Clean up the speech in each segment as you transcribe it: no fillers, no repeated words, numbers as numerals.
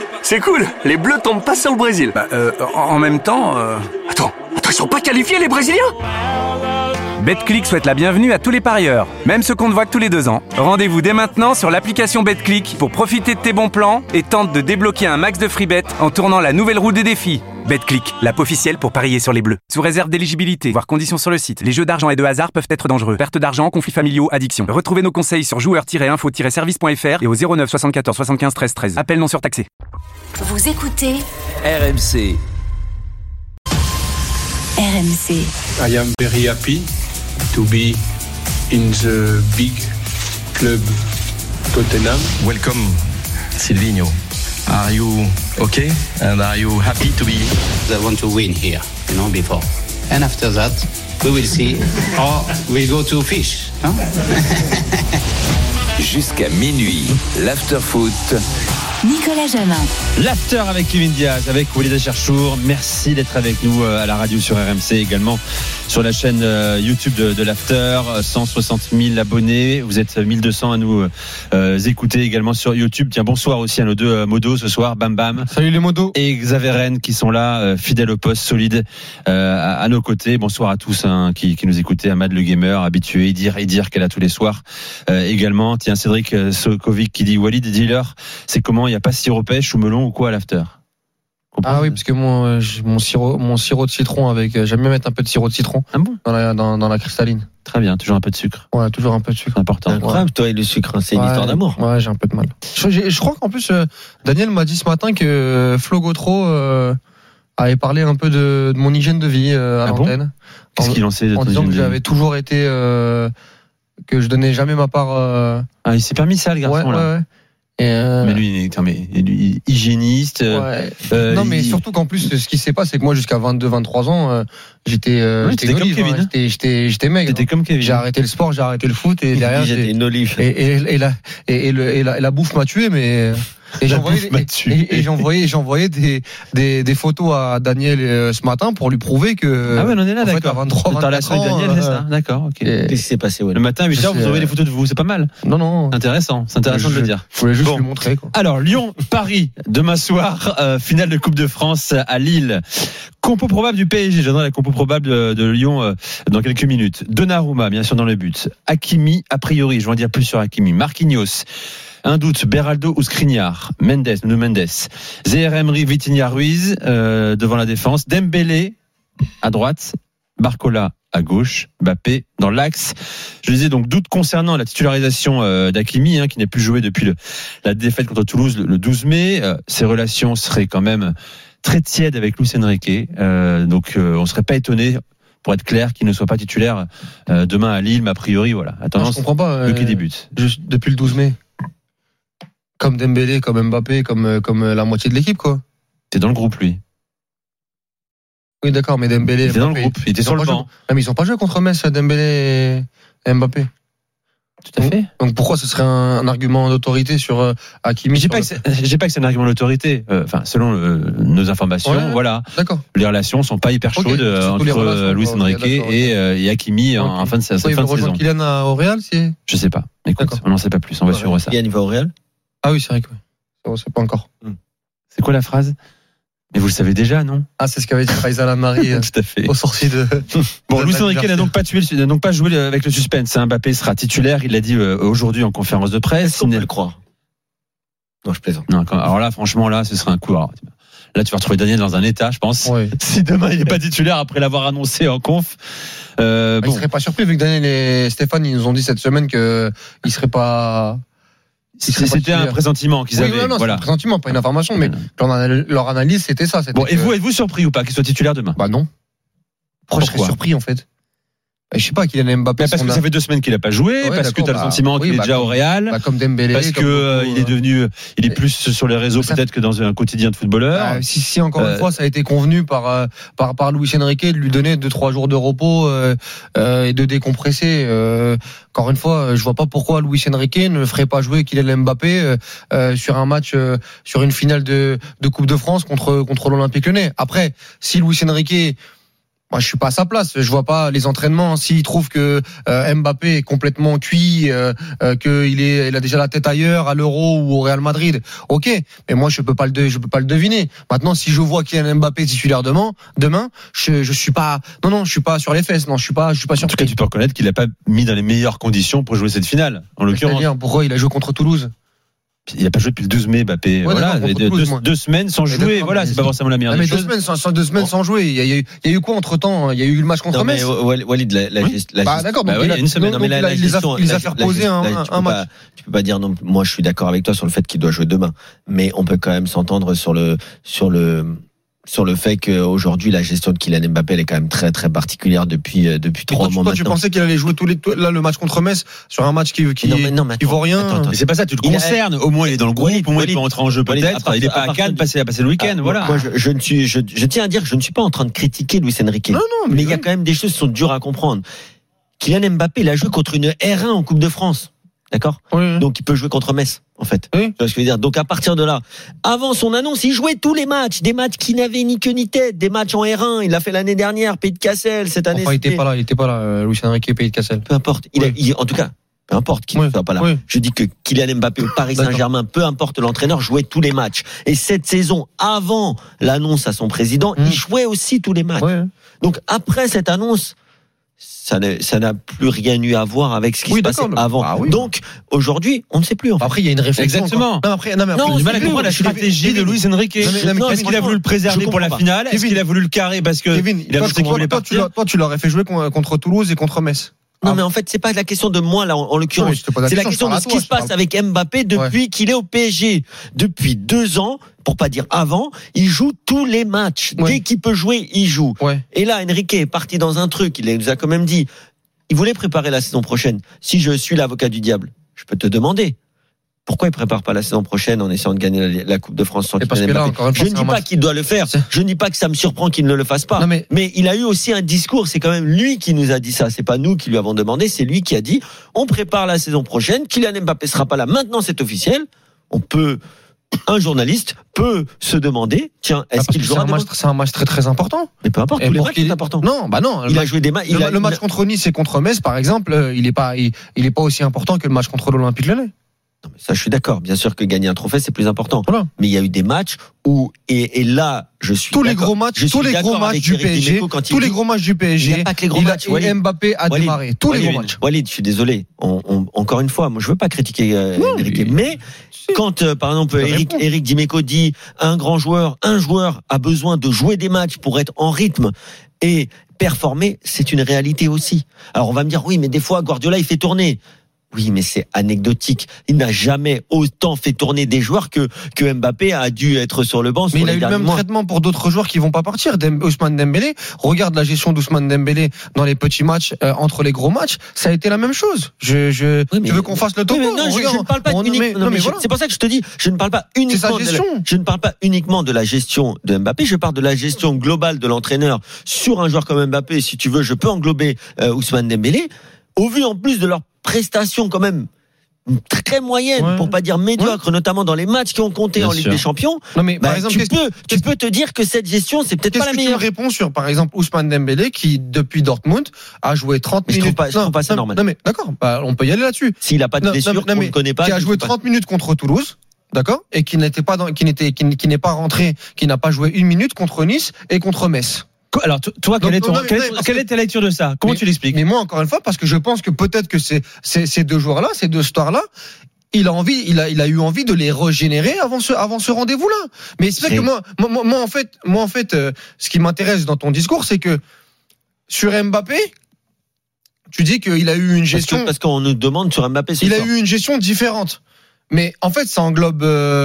C'est cool, les Bleus tombent pas sur le Brésil. En même temps... Attends, ils sont pas qualifiés les Brésiliens ? Betclic souhaite la bienvenue à tous les parieurs, même ceux qu'on ne voit que tous les 2 ans. Rendez-vous dès maintenant sur l'application Betclic pour profiter de tes bons plans et tente de débloquer un max de free bet en tournant la nouvelle roue des défis. Betclic, l'app officielle pour parier sur les Bleus. Sous réserve d'éligibilité, voire conditions sur le site. Les jeux d'argent et de hasard peuvent être dangereux. Perte d'argent, conflits familiaux, addiction. Retrouvez nos conseils sur joueurs-info-service.fr et au 09 74 75 13 13. Appel non surtaxé. Vous écoutez RMC. RMC. I am very happy to be in the big club Tottenham. Welcome, Silvinho. Are you okay? And are you happy to be? I want to win here, before. And after that, we will see. Or we'll go to fish. Jusqu'à minuit, l'after-foot. Nicolas Jamin. L'after avec Kevin Diaz, avec Walid Cherchour. Merci d'être avec nous à la radio sur RMC, également sur la chaîne YouTube de l'after. 160 000 abonnés. Vous êtes 1200 à nous écouter également sur YouTube. Tiens, bonsoir aussi à nos deux modos ce soir. Bam Bam. Salut les modos. Et Xavier Rennes qui sont là, fidèles au poste, solides à nos côtés. Bonsoir à tous qui nous écoutez. Ahmad le gamer, habitué. Idir qu'elle a tous les soirs également. Tiens, Cédric Sokovic qui dit Walid, dis-leur, c'est comment? Il n'y a pas sirop pêche ou melon ou quoi à l'after? Ah oui, parce que mon sirop de citron avec, j'aime bien mettre un peu de sirop de citron. Ah bon? Dans la cristalline. Très bien, toujours un peu de sucre. Ouais, toujours un peu de sucre. Important. C'est incroyable, toi et le sucre, c'est une histoire d'amour. Ouais, j'ai un peu de mal. Je crois qu'en plus, Daniel m'a dit ce matin que Flo Gautreau avait parlé un peu de mon hygiène de vie à l'antenne. Bon, qu'est-ce qu'il en sait de en disant que j'avais toujours été que je donnais jamais ma part. Ah, il s'est permis ça, le garçon là. Ouais. Mais lui, hygiéniste. Ouais. Non, mais surtout qu'en plus, ce qui s'est passé, c'est que moi, jusqu'à 22-23 ans, j'étais comme Kevin. J'étais maigre. T'étais comme Kevin. J'ai arrêté le sport, j'ai arrêté le foot, et derrière, j'étais une olive. Et la bouffe m'a tué, mais. Et j'envoyais des photos à Daniel ce matin pour lui prouver que. Ah ouais, on est là, d'accord. À 23, 24 ans. Daniel, c'est ça. D'accord, ok. Qu'est-ce qui s'est passé, ouais. Le matin à 8h, vous envoyez des photos de vous, c'est pas mal. Non. C'est intéressant de le dire. Je voulais juste lui montrer, quoi. Alors, Lyon-Paris, demain soir, finale de Coupe de France à Lille. Compo probable du PSG, je donnerai la compo probable de Lyon dans quelques minutes. Donnarumma, bien sûr, dans le but. Hakimi, a priori, je vais en dire plus sur Hakimi. Marquinhos. Un doute, Beraldo ou Skriniar, Nuno Mendes, Zaïre Emery, Vitinha Ruiz devant la défense, Dembélé à droite, Barcola à gauche, Mbappé dans l'axe. Je disais donc doute concernant la titularisation d'Hakimi, qui n'a plus joué depuis la défaite contre Toulouse le 12 mai. Ses relations seraient quand même très tièdes avec Luis Enrique, donc on serait pas étonné, pour être clair, qu'il ne soit pas titulaire demain à Lille, mais a priori voilà. Je comprends pas. Bloquer des buts. Juste depuis le 12 mai. Comme Dembélé, comme Mbappé, comme la moitié de l'équipe, quoi. T'es dans le groupe, lui. Oui, d'accord, mais Dembélé. Il était dans le groupe, il était sur le banc. Ah, mais ils n'ont pas joué contre Metz, Dembélé et Mbappé. Tout à fait. Donc pourquoi ce serait un argument d'autorité sur Hakimi? J'ai pas que c'est un argument d'autorité. Selon nos informations, voilà. D'accord. Les relations sont pas hyper chaudes entre Luis Enrique et Hakimi en fin de saison. Il va rejoindre Kylian au Real, si? Je sais pas. Écoute, on n'en sait pas plus. On va suivre ça. Kylian, il va au Real? Ah oui, c'est vrai que oui. C'est pas encore. C'est quoi la phrase? Mais vous le savez déjà, non? Ah, c'est ce qu'avait dit Faisal Amari tout à fait. au sorti de. Bon, Luis Enrique n'a donc pas joué avec le suspense. Mbappé sera titulaire, il l'a dit aujourd'hui en conférence de presse. Est-ce qu'on peut le croire? Non, je plaisante. Non, alors là, franchement, ce serait un coup. Alors, là, tu vas retrouver Daniel dans un état, je pense. Oui. Si demain il n'est pas titulaire après l'avoir annoncé en conf. Il serait pas surpris vu que Daniel et Stéphane ils nous ont dit cette semaine que il serait pas. C'était un pressentiment qu'ils avaient. Non, voilà. C'est un pressentiment, pas une information, mais leur analyse c'était ça. Bon, et vous êtes-vous surpris ou pas qu'il soit titulaire demain? Bah non. Pourquoi je serais surpris en fait? Je sais pas, Kylian Mbappé. Parce que ça fait 2 semaines qu'il a pas joué, parce que tu as le sentiment qu'il est déjà au Real, comme Dembélé, parce que il est plus sur les réseaux peut-être que dans un quotidien de footballeur. Si encore une fois ça a été convenu par Luis Enrique de lui donner 2-3 jours de repos et de décompresser. Encore une fois, je vois pas pourquoi Luis Enrique ne ferait pas jouer Kylian Mbappé sur un match, sur une finale de Coupe de France contre l'Olympique Lyonnais. Après, si Luis Enrique Moi, je suis pas à sa place. Je vois pas les entraînements. S'il trouve que Mbappé est complètement cuit, qu'il a déjà la tête ailleurs, à l'Euro ou au Real Madrid, ok. Mais moi, je peux pas le deviner. Maintenant, si je vois Kylian Mbappé titulaire demain, je suis pas. Non, je suis pas sur les fesses. Non, je suis pas surpris. En tout cas, tu peux reconnaître qu'il n'a pas mis dans les meilleures conditions pour jouer cette finale. En l'occurrence, c'est-à-dire, pourquoi il a joué contre Toulouse? il n'a pas joué depuis le 12 mai, Mbappé. Ouais, voilà, d'accord, deux semaines sans jouer. Voilà, c'est pas forcément la meilleure des choses. 2 semaines sans jouer. Il y a eu quoi entre temps? Il y a eu le match contre Metz. Walid, D'accord. Donc il y a une semaine. Non, mais il les a fait reposer un match. Tu peux pas dire non. Moi, je suis d'accord avec toi sur le fait qu'il doit jouer demain, mais on peut quand même s'entendre sur le fait qu'aujourd'hui la gestion de Kylian Mbappé elle est quand même très très particulière depuis 3 mois maintenant. Tu pensais qu'il allait jouer le match contre Metz sur un match qui vaut rien. Attends. Mais c'est pas ça, tu le concernes. Au moins il est dans le groupe, au moins il peut entrer en jeu peut-être. Il est pas à Cannes, passer le week-end. Voilà. Moi je tiens à dire que je ne suis pas en train de critiquer Luis Enrique. Non, mais il y a quand même des choses qui sont dures à comprendre. Kylian Mbappé il a joué contre une R1 en Coupe de France. D'accord ? Oui. Donc il peut jouer contre Metz, en fait. Oui. Tu vois ce que je veux dire ? Donc à partir de là, avant son annonce, il jouait tous les matchs, des matchs qui n'avaient ni queue ni tête, des matchs en R1. Il l'a fait l'année dernière, Pays de Cassel, cette année. Enfin, il était pas là, Luis Enrique, Pays de Cassel. Peu importe. En tout cas, peu importe qu'il ne soit pas là. Oui. Je dis que Kylian Mbappé au Paris Saint-Germain, peu importe l'entraîneur, jouait tous les matchs. Et cette saison, avant l'annonce à son président, il jouait aussi tous les matchs. Oui. Donc après cette annonce, ça n'a plus rien eu à voir avec ce qui se passait avant. Ah oui. Donc aujourd'hui, on ne sait plus. En fait. Après, il y a une réflexion. Exactement. Après, j'ai du mal à comprendre la stratégie de Luis Enrique. Est-ce qu'il a voulu le préserver pour la finale ? Est-ce qu'il a voulu le carrer parce que il a pensé qu'il voulait partir ? Toi, tu l'aurais fait jouer contre Toulouse et contre Metz. Non, mais en fait, c'est pas la question de moi, là, en l'occurrence. C'est la question de ce qui se passe avec Mbappé depuis qu'il est au PSG. Depuis 2 ans, pour pas dire avant, il joue tous les matchs. Dès qu'il peut jouer, il joue. Et là, Enrique est parti dans un truc. Il nous a quand même dit, il voulait préparer la saison prochaine. Si je suis l'avocat du diable, je peux te demander. Pourquoi il prépare pas la saison prochaine en essayant de gagner la Coupe de France sans Kylian Mbappé ? Je ne dis pas qu'il doit le faire. Je ne dis pas que ça me surprend qu'il ne le fasse pas. Mais il a eu aussi un discours. C'est quand même lui qui nous a dit ça. C'est pas nous qui lui avons demandé. C'est lui qui a dit on prépare la saison prochaine. Kylian Mbappé sera pas là. Maintenant, c'est officiel. Un journaliste peut se demander, tiens, est-ce qu'il jouera c'est un match très très important. Mais peu importe, tous les matchs sont importants. Non. Il a joué des matchs. Le match contre Nice et contre Metz, par exemple, il est pas aussi important que le match contre l'Olympique Lyonnais. Non, mais ça, je suis d'accord. Bien sûr que gagner un trophée, c'est plus important. Voilà. Mais il y a eu des matchs où, et là, je suis tous les gros matchs du PSG, il n'y a pas que les gros matchs. Mbappé a démarré. Tous les gros matchs. Walid, je suis désolé. Encore une fois, moi, je veux pas critiquer Enrique. Mais, quand, par exemple, Eric Dimeco dit un joueur a besoin de jouer des matchs pour être en rythme et performer, c'est une réalité aussi. Alors, on va me dire, oui, mais des fois, Guardiola, il fait tourner. Oui, mais c'est anecdotique. Il n'a jamais autant fait tourner des joueurs que Mbappé a dû être sur le banc. Mais il a eu le même traitement pour d'autres joueurs qui vont pas partir. Ousmane Dembélé, regarde la gestion d'Ousmane Dembélé dans les petits matchs entre les gros matchs, ça a été la même chose. Tu veux qu'on fasse le topo? Non, je ne parle pas uniquement. C'est pour ça que je te dis, je ne parle pas uniquement de la gestion de Mbappé. Je parle de la gestion globale de l'entraîneur sur un joueur comme Mbappé. Si tu veux, je peux englober Ousmane Dembélé. Au vu en plus de leur prestation quand même très moyenne, pour pas dire médiocre, notamment dans les matchs qui ont compté en Ligue des Champions. Non, mais par exemple, tu peux te dire que cette gestion, c'est peut-être pas la meilleure. Qu'est-ce que tu me réponds sur, par exemple, Ousmane Dembélé, qui, depuis Dortmund, a joué 30 minutes. Je trouve pas ça normal. Non, mais d'accord, on peut y aller là-dessus. S'il a pas de blessure, on ne connaît pas. Qui a joué 30 minutes contre Toulouse. D'accord? Et qui n'est pas rentré, qui n'a pas joué 1 minute contre Nice et contre Metz. Alors, toi, quelle est ta lecture de ça? Comment tu l'expliques? Mais moi, encore une fois, parce que je pense que peut-être que ces 2 joueurs-là, ces 2 stars-là, il a eu envie de les régénérer avant ce rendez-vous-là. Mais c'est vrai que moi, en fait, ce qui m'intéresse dans ton discours, c'est que sur Mbappé, tu dis qu'il a eu une gestion. Parce qu'on nous demande sur Mbappé. Il a eu une gestion différente. Mais en fait, ça englobe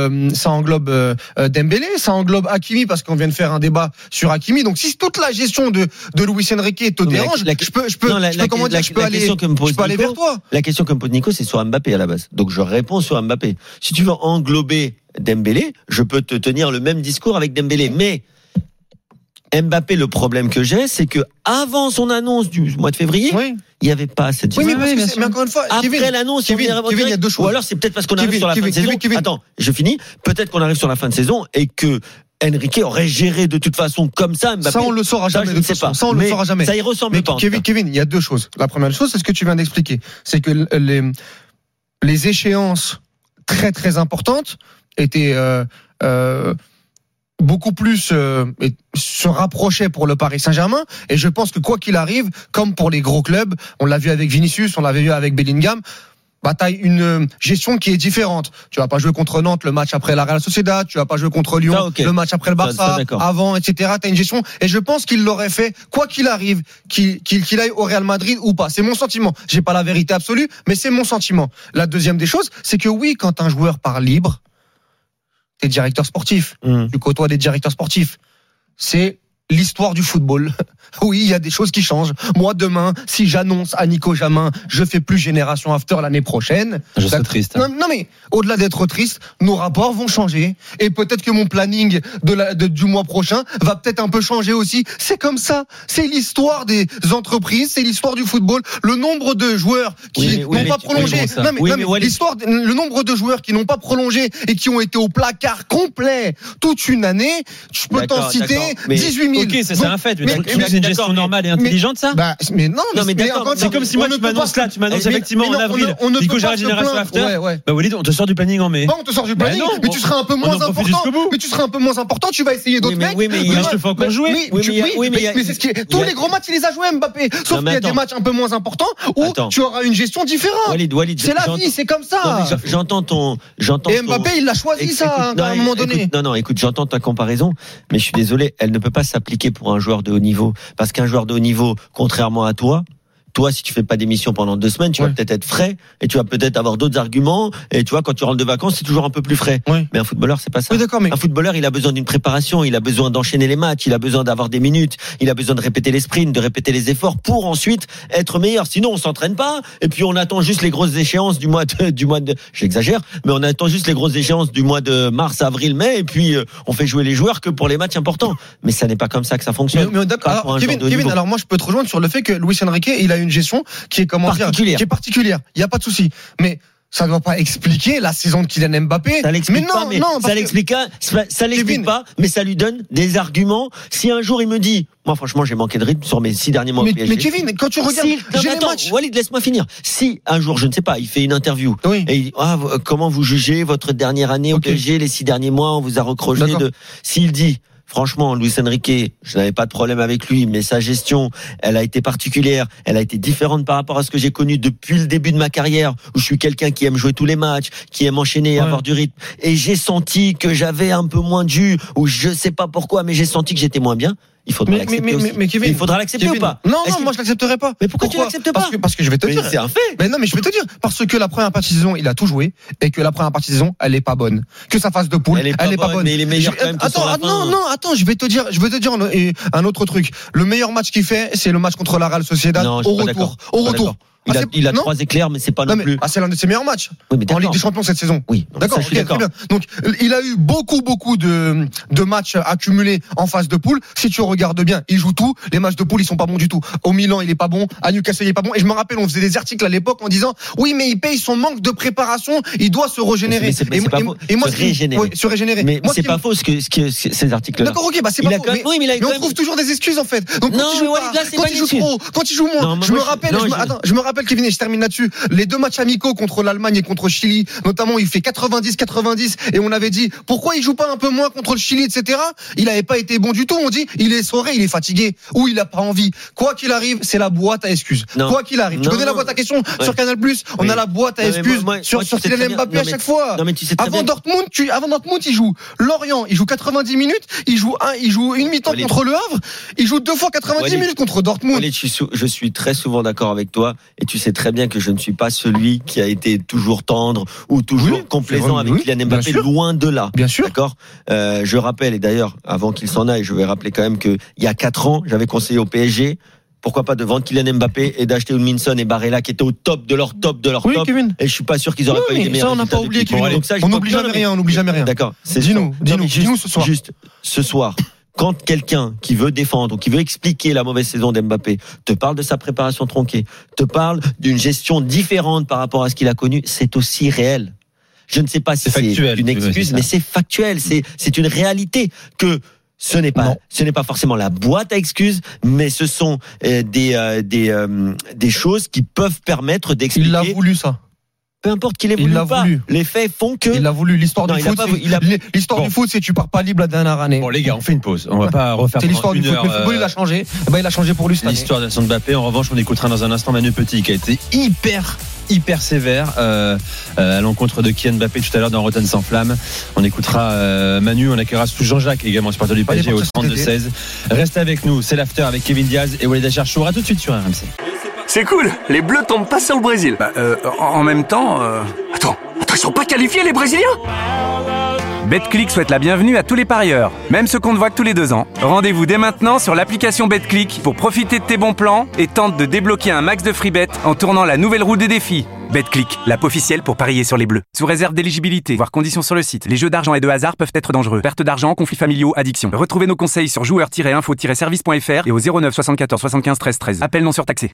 Dembélé, ça englobe Hakimi, parce qu'on vient de faire un débat sur Hakimi. Donc si toute la gestion de Luis Enrique te dérange, je peux aller vers toi. La question que me pose Nico, c'est sur Mbappé à la base. Donc je réponds sur Mbappé. Si tu veux englober Dembélé, je peux te tenir le même discours avec Dembélé. Mais Mbappé, le problème que j'ai, c'est que avant son annonce du mois de février, il n'y avait pas cette gestion. Mais encore une fois, après l'annonce, il y a 2 choses. Ou alors c'est peut-être parce qu'on arrive sur la fin de saison. Attends, je finis. Peut-être qu'on arrive sur la fin de saison et que Enrique aurait géré de toute façon comme ça Mbappé. Ça, on le saura jamais. Ça, je ne sais pas. Ça, on le saura jamais. Ça y ressemble pas. Kevin, il y a deux choses. La première chose, c'est ce que tu viens d'expliquer. C'est que les échéances très, très importantes étaient, beaucoup plus se rapprochaient pour le Paris Saint-Germain, et je pense que quoi qu'il arrive, comme pour les gros clubs, on l'a vu avec Vinicius, on l'avait vu avec Bellingham, t'as une gestion qui est différente. Tu vas pas jouer contre Nantes le match après la Real Sociedad, tu vas pas jouer contre Lyon le match après le Barça, avant, etc. T'as une gestion, et je pense qu'il l'aurait fait quoi qu'il arrive, qu'il aille au Real Madrid ou pas. C'est mon sentiment. J'ai pas la vérité absolue, mais c'est mon sentiment. La deuxième des choses, c'est que oui, quand un joueur part libre, t'es directeur sportif. Tu côtoies des directeurs sportifs. C'est l'histoire du football. Oui, il y a des choses qui changent. Moi, demain, si j'annonce à Nico Jamin, je fais plus Génération After l'année prochaine. Je serais triste. Non, mais au-delà d'être triste, nos rapports vont changer. Et peut-être que mon planning du mois prochain va peut-être un peu changer aussi. C'est comme ça. C'est l'histoire des entreprises, c'est l'histoire du football. Le nombre de joueurs qui n'ont pas prolongé. Le nombre de joueurs qui n'ont pas prolongé et qui ont été au placard complet toute une année. Je peux t'en citer 18 000. Ok, c'est un fait. C'est une gestion normale et intelligente, ça? Mais non, mais d'accord. C'est comme si moi, tu m'annonces là, tu m'annonces effectivement en avril. Nico Jamin Génération After. Bah, Walid, on te sort du planning en mai. Non, on te sort du planning, mais tu seras un peu moins important. Mais tu seras un peu moins important, tu vas essayer d'autres mecs. Oui, mais je te fais encore jouer. Mais c'est ce qui est. Tous les gros matchs, il les a joués, Mbappé. Sauf qu'il y a des matchs un peu moins importants où tu auras une gestion différente. Walid, c'est la vie, c'est comme ça. J'entends Et Mbappé, il l'a choisi, ça, à un moment donné. Non, écoute, j'entends ta comparaison, mais je suis désolé, elle ne peut pas s'appliquer pour un joueur de haut niveau. Parce qu'un joueur de haut niveau, contrairement à toi, si tu fais pas d'émission pendant 2 semaines, tu vas peut-être être frais et tu vas peut-être avoir d'autres arguments. Et tu vois, quand tu rentres de vacances, c'est toujours un peu plus frais. Mais un footballeur, c'est pas ça. Oui, d'accord, mais... Un footballeur, il a besoin d'une préparation, il a besoin d'enchaîner les matchs, il a besoin d'avoir des minutes, il a besoin de répéter les sprints, de répéter les efforts pour ensuite être meilleur. Sinon, on s'entraîne pas. Et puis, on attend juste les grosses échéances du mois de, j'exagère, mais on attend juste les grosses échéances du mois de mars, avril, mai. Et puis, on fait jouer les joueurs que pour les matchs importants. Mais ça n'est pas comme ça que ça fonctionne. Mais d'accord. Alors, Kevin, alors moi, je peux te rejoindre sur le fait que Luis Enrique, il a une gestion qui est particulière. Qui est particulière. Il y a pas de souci. Mais ça ne doit pas expliquer la saison de Kylian Mbappé. Ça l'explique pas, mais ça lui donne des arguments. Si un jour il me dit, moi franchement j'ai manqué de rythme sur mes 6 derniers mois au PSG. Mais Kevin, quand tu regardes les matchs, Walid, laisse-moi finir. Si un jour, je ne sais pas, il fait une interview et il dit, comment vous jugez votre dernière année au PSG, les 6 derniers mois, on vous a reproché s'il dit, franchement, Luis Enrique, je n'avais pas de problème avec lui, mais sa gestion, elle a été particulière, elle a été différente par rapport à ce que j'ai connu depuis le début de ma carrière, où je suis quelqu'un qui aime jouer tous les matchs, qui aime enchaîner et avoir du rythme. Et j'ai senti que j'avais un peu moins de jus, ou je sais pas pourquoi, mais j'ai senti que j'étais moins bien. Il faudra l'accepter aussi. Mais Kevin, il faudra l'accepter ou pas? Non, moi je l'accepterai pas. Mais pourquoi tu l'acceptes pas? Parce que je vais te dire. C'est un fait. Mais non, mais je vais te dire. Parce que la première partie de saison, il a tout joué, et que la première partie de saison, elle est pas bonne. Que sa phase de poule, elle est pas bonne. Mais il est meilleur quand même. Attends, je vais te dire un autre truc. Le meilleur match qu'il fait, c'est le match contre la Real Sociedad au retour. Il a 3 éclairs, mais c'est pas non plus. C'est l'un de ses meilleurs matchs en Ligue des Champions cette saison. Oui, d'accord. Très bien. Donc, il a eu beaucoup de matchs accumulés en phase de poule. Si tu regardes bien, il joue tout. Les matchs de poule, ils sont pas bons du tout. Au Milan, il est pas bon. À Newcastle, il est pas bon. Et je me rappelle, on faisait des articles à l'époque en disant, oui, mais il paye son manque de préparation. Il doit se régénérer. Se régénérer. Mais c'est pas faux ces articles-là. D'accord, ok, c'est pas faux. Mais on trouve toujours des excuses en fait. Donc quand il joue trop, quand il joue moins, je me rappelle, Kevin, et je termine là-dessus, les 2 matchs amicaux contre l'Allemagne et contre Chili, notamment, il fait 90 et on avait dit pourquoi il joue pas un peu moins contre le Chili, etc. Il avait pas été bon du tout. On dit il est essoré, il est fatigué ou il a pas envie. Quoi qu'il arrive, c'est la boîte à excuses. Quoi qu'il arrive, tu connais la boîte à questions sur Canal+. On a la boîte à excuses sur Kylian Mbappé à chaque fois. Avant Dortmund, il joue Lorient, il joue 90 minutes, il joue une mi-temps contre Le Havre, il joue 2 fois 90 minutes contre Dortmund. Je suis très souvent d'accord avec toi et tu sais très bien que je ne suis pas celui qui a été toujours tendre ou toujours complaisant avec Kylian Mbappé, loin de là. Bien sûr. D'accord. Je rappelle, et d'ailleurs, avant qu'il s'en aille, je vais rappeler quand même qu'il y a 4 ans, j'avais conseillé au PSG, pourquoi pas de vendre Kylian Mbappé et d'acheter Minson et Barella qui étaient au top de leur top. Kevin. Et je suis pas sûr qu'ils auraient pas eu des meilleurs résultats. Ça, on n'a pas oublié, Kevin. On n'oublie jamais rien. D'accord. Dis-nous ce soir. Juste ce soir. Quand quelqu'un qui veut défendre ou qui veut expliquer la mauvaise saison d'Mbappé te parle de sa préparation tronquée, te parle d'une gestion différente par rapport à ce qu'il a connu, c'est aussi réel. je ne sais pas si c'est une excuse, mais c'est factuel, c'est une réalité que ce n'est pas forcément la boîte à excuses, mais ce sont des choses qui peuvent permettre d'expliquer. Il l'a voulu, ça. Peu importe qu'il ait voulu ou pas. Les faits font que. Il a voulu. L'histoire du foot, l'histoire du foot, c'est tu pars pas libre la dernière année. Bon, les gars, on fait une pause. On va pas refaire. C'est l'histoire du foot. Le football, il a changé. Il a changé pour lui. L'histoire de Mbappé. En revanche, on écoutera dans un instant Manu Petit, qui a été hyper sévère à l'encontre de Kylian Mbappé tout à l'heure dans Rotten sans flamme. On écoutera Manu, on accueillera sous Jean-Jacques, également supporter du PSG au 32-16. Restez avec nous, c'est l'after avec Kevin Diaz et Walid Acharchour. À tout de suite sur RMC. C'est cool, les Bleus tombent pas sur le Brésil. En même temps... Attends, ils sont pas qualifiés les Brésiliens ? BetClick souhaite la bienvenue à tous les parieurs, même ceux qu'on ne voit que tous les 2 ans. Rendez-vous dès maintenant sur l'application BetClick pour profiter de tes bons plans et tente de débloquer un max de free bet en tournant la nouvelle roue des défis. BetClick, l'app officielle pour parier sur les Bleus. Sous réserve d'éligibilité, voire conditions sur le site. Les jeux d'argent et de hasard peuvent être dangereux. Perte d'argent, conflits familiaux, addiction. Retrouvez nos conseils sur joueurs-info-service.fr et au 09 74 75 13 13. Appel non surtaxé.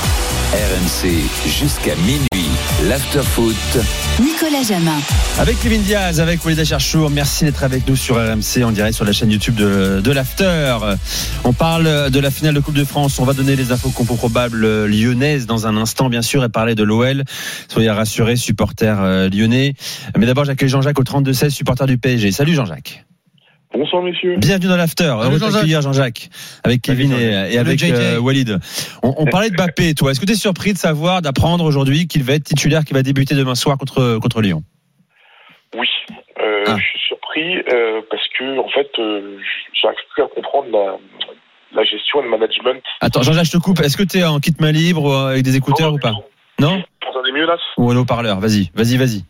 RMC jusqu'à minuit, l'after-foot. Nicolas Jamin. Avec Kevin Diaz, avec Walid Acharchour, merci d'être avec nous sur RMC en direct sur la chaîne YouTube de l'after. On parle de la finale de Coupe de France. On va donner les infos compo probables lyonnaises dans un instant, bien sûr, et parler de l'OL. Soyez rassurés, supporters lyonnais. Mais d'abord, j'accueille Jean-Jacques au 32-16, supporter du PSG. Salut Jean-Jacques. Bonsoir messieurs. Bienvenue dans l'after. Heureux de t'accueillir Jean-Jacques avec Kevin et avec Walid. On parlait de Mbappé, toi. Est-ce que tu es surpris d'apprendre aujourd'hui qu'il va être titulaire, qu'il va débuter demain soir contre Lyon? Oui, je suis surpris parce que en fait, j'arrive plus à comprendre la gestion et le management. Attends, Jean-Jacques, je te coupe. Est-ce que tu es en kit main libre ou avec des écouteurs ou pas? Non. Vous entendez mieux là? Ou un haut-parleur? Vas-y. Ouais,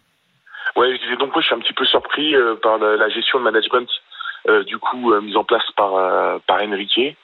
je disais donc je suis un petit peu surpris par la gestion de management. Mise en place par Enrique.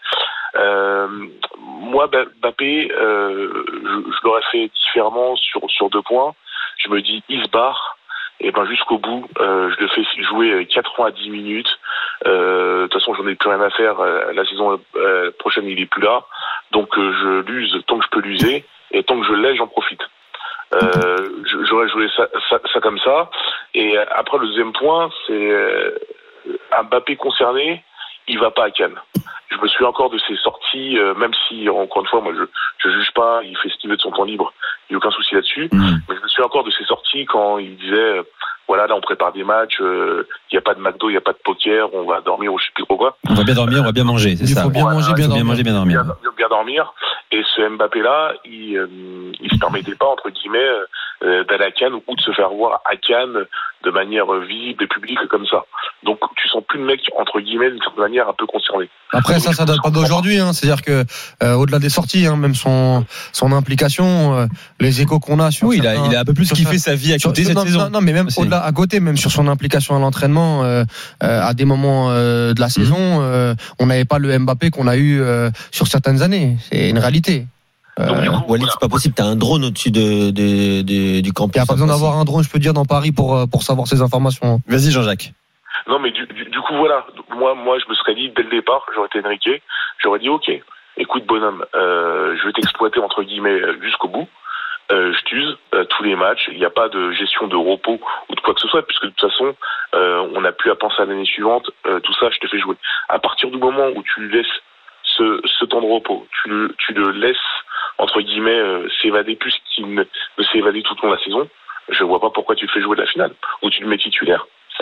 Moi, Mbappé, je l'aurais fait différemment sur 2 points. Je me dis, il se barre, et jusqu'au bout, je le fais jouer 90 minutes. De toute façon, j'en ai plus rien à faire. La saison prochaine, il est plus là, donc je l'use tant que je peux l'user, et tant que je l'ai, j'en profite. J'aurais joué ça comme ça. Et après, le deuxième point, c'est Mbappé concerné, il va pas à Cannes. Je me souviens encore de ses sorties, même si, encore une fois, moi, je juge pas, il fait ce qu'il veut de son temps libre, il n'y a aucun souci là-dessus. Mais je me souviens encore de ses sorties quand il disait, voilà, là, on prépare des matchs, il n'y a pas de McDo, il n'y a pas de poker, on va dormir ou je sais plus trop quoi. On va bien dormir, on va bien manger, c'est ça. Il faut bien manger, bien dormir. Bien dormir. Et ce Mbappé-là, il se permettait pas, entre guillemets, d'aller à Cannes ou de se faire voir à Cannes de manière visible et publique comme ça. Donc, tu sens plus le mec, entre guillemets, d'une certaine manière, un peu concerné. Après, ça date pas d'aujourd'hui, hein. C'est-à-dire que, au-delà des sorties, hein, même son implication, les échos qu'on a sur. Oui, il a un peu plus kiffé sa vie à côté cette saison. Non, mais même au-delà, à côté, même sur son implication à l'entraînement, à des moments de la saison, on n'avait pas le Mbappé qu'on a eu sur certaines années. C'est une réalité. Walid, c'est pas possible. T'as un drone au-dessus du campus. Il n'y a pas besoin d'avoir un drone, je peux dire, dans Paris pour savoir ces informations. Vas-y, Jean-Jacques. Non, mais du coup, voilà. Moi, je me serais dit, dès le départ, j'aurais été Enrique. J'aurais dit, ok, écoute, bonhomme, je vais t'exploiter, entre guillemets, jusqu'au bout. Je t'use tous les matchs. Il n'y a pas de gestion de repos ou de quoi que ce soit, puisque de toute façon, on n'a plus à penser à l'année suivante. Tout ça, je te fais jouer. À partir du moment où tu lui laisses ce temps de repos, tu le laisses, entre guillemets, s'évader plus qu'il ne s'est évadé tout au long de la saison, je vois pas pourquoi tu le fais jouer de la finale, ou tu le mets titulaire.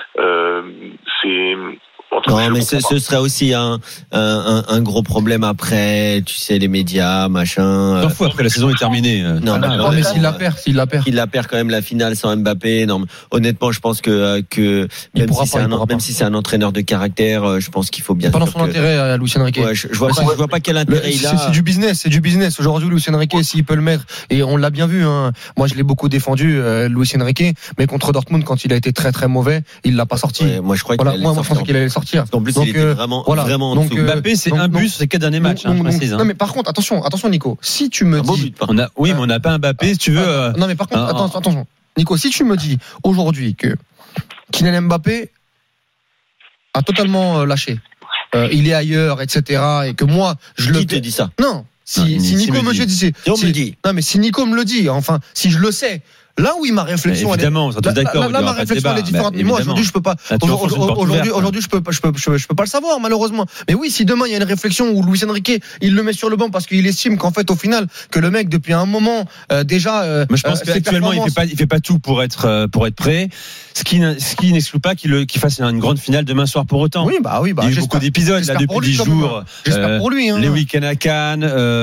Non, mais ce serait aussi un gros problème après, tu sais, les médias, machin. T'en fous, après la saison est terminée. Non, mais s'il la perd. Il la perd quand même la finale sans Mbappé. Non, honnêtement, je pense que même si c'est un entraîneur de caractère, je pense qu'il faut bien. Pas dans son intérêt à Luis Enrique. Ouais, je vois pas quel intérêt il a. C'est du business. Aujourd'hui, Luis Enrique, s'il peut le mettre, et on l'a bien vu, hein. Moi, je l'ai beaucoup défendu, Luis Enrique, mais contre Dortmund, quand il a été très très mauvais, il l'a pas sorti. Ouais, moi, je crois moi, je pensais qu'il allait sortir. En plus, il était vraiment en dessous. Mbappé, c'est un but sur ses 4 derniers matchs, je précise. Non, mais par contre, attention, Nico. Si tu me dis. Mais on n'a pas un Mbappé, si tu veux. Non, mais par contre, attention. Nico, si tu me dis aujourd'hui que Kylian Mbappé a totalement lâché, il est ailleurs, etc., et que moi, Qui te dit ça? Non. Si Nico me le dit. Non, mais si Nico me le dit, enfin, si je le sais. Là, oui, ma réflexion, évidemment, on est d'accord. Là, ma réflexion, elle est différente. Mais moi, aujourd'hui, je peux pas. Aujourd'hui, je peux pas le savoir, malheureusement. Mais oui, si demain il y a une réflexion où Luis Enrique, il le met sur le banc parce qu'il estime qu'en fait, au final, que le mec depuis un moment déjà. Mais je pense qu'actuellement, il fait pas tout pour être prêt. Ce qui n'exclut pas qu'il fasse une grande finale demain soir pour autant. Oui, il y a eu beaucoup d'épisodes là depuis 10 jours. J'espère pour lui. Les week-ends à Cannes,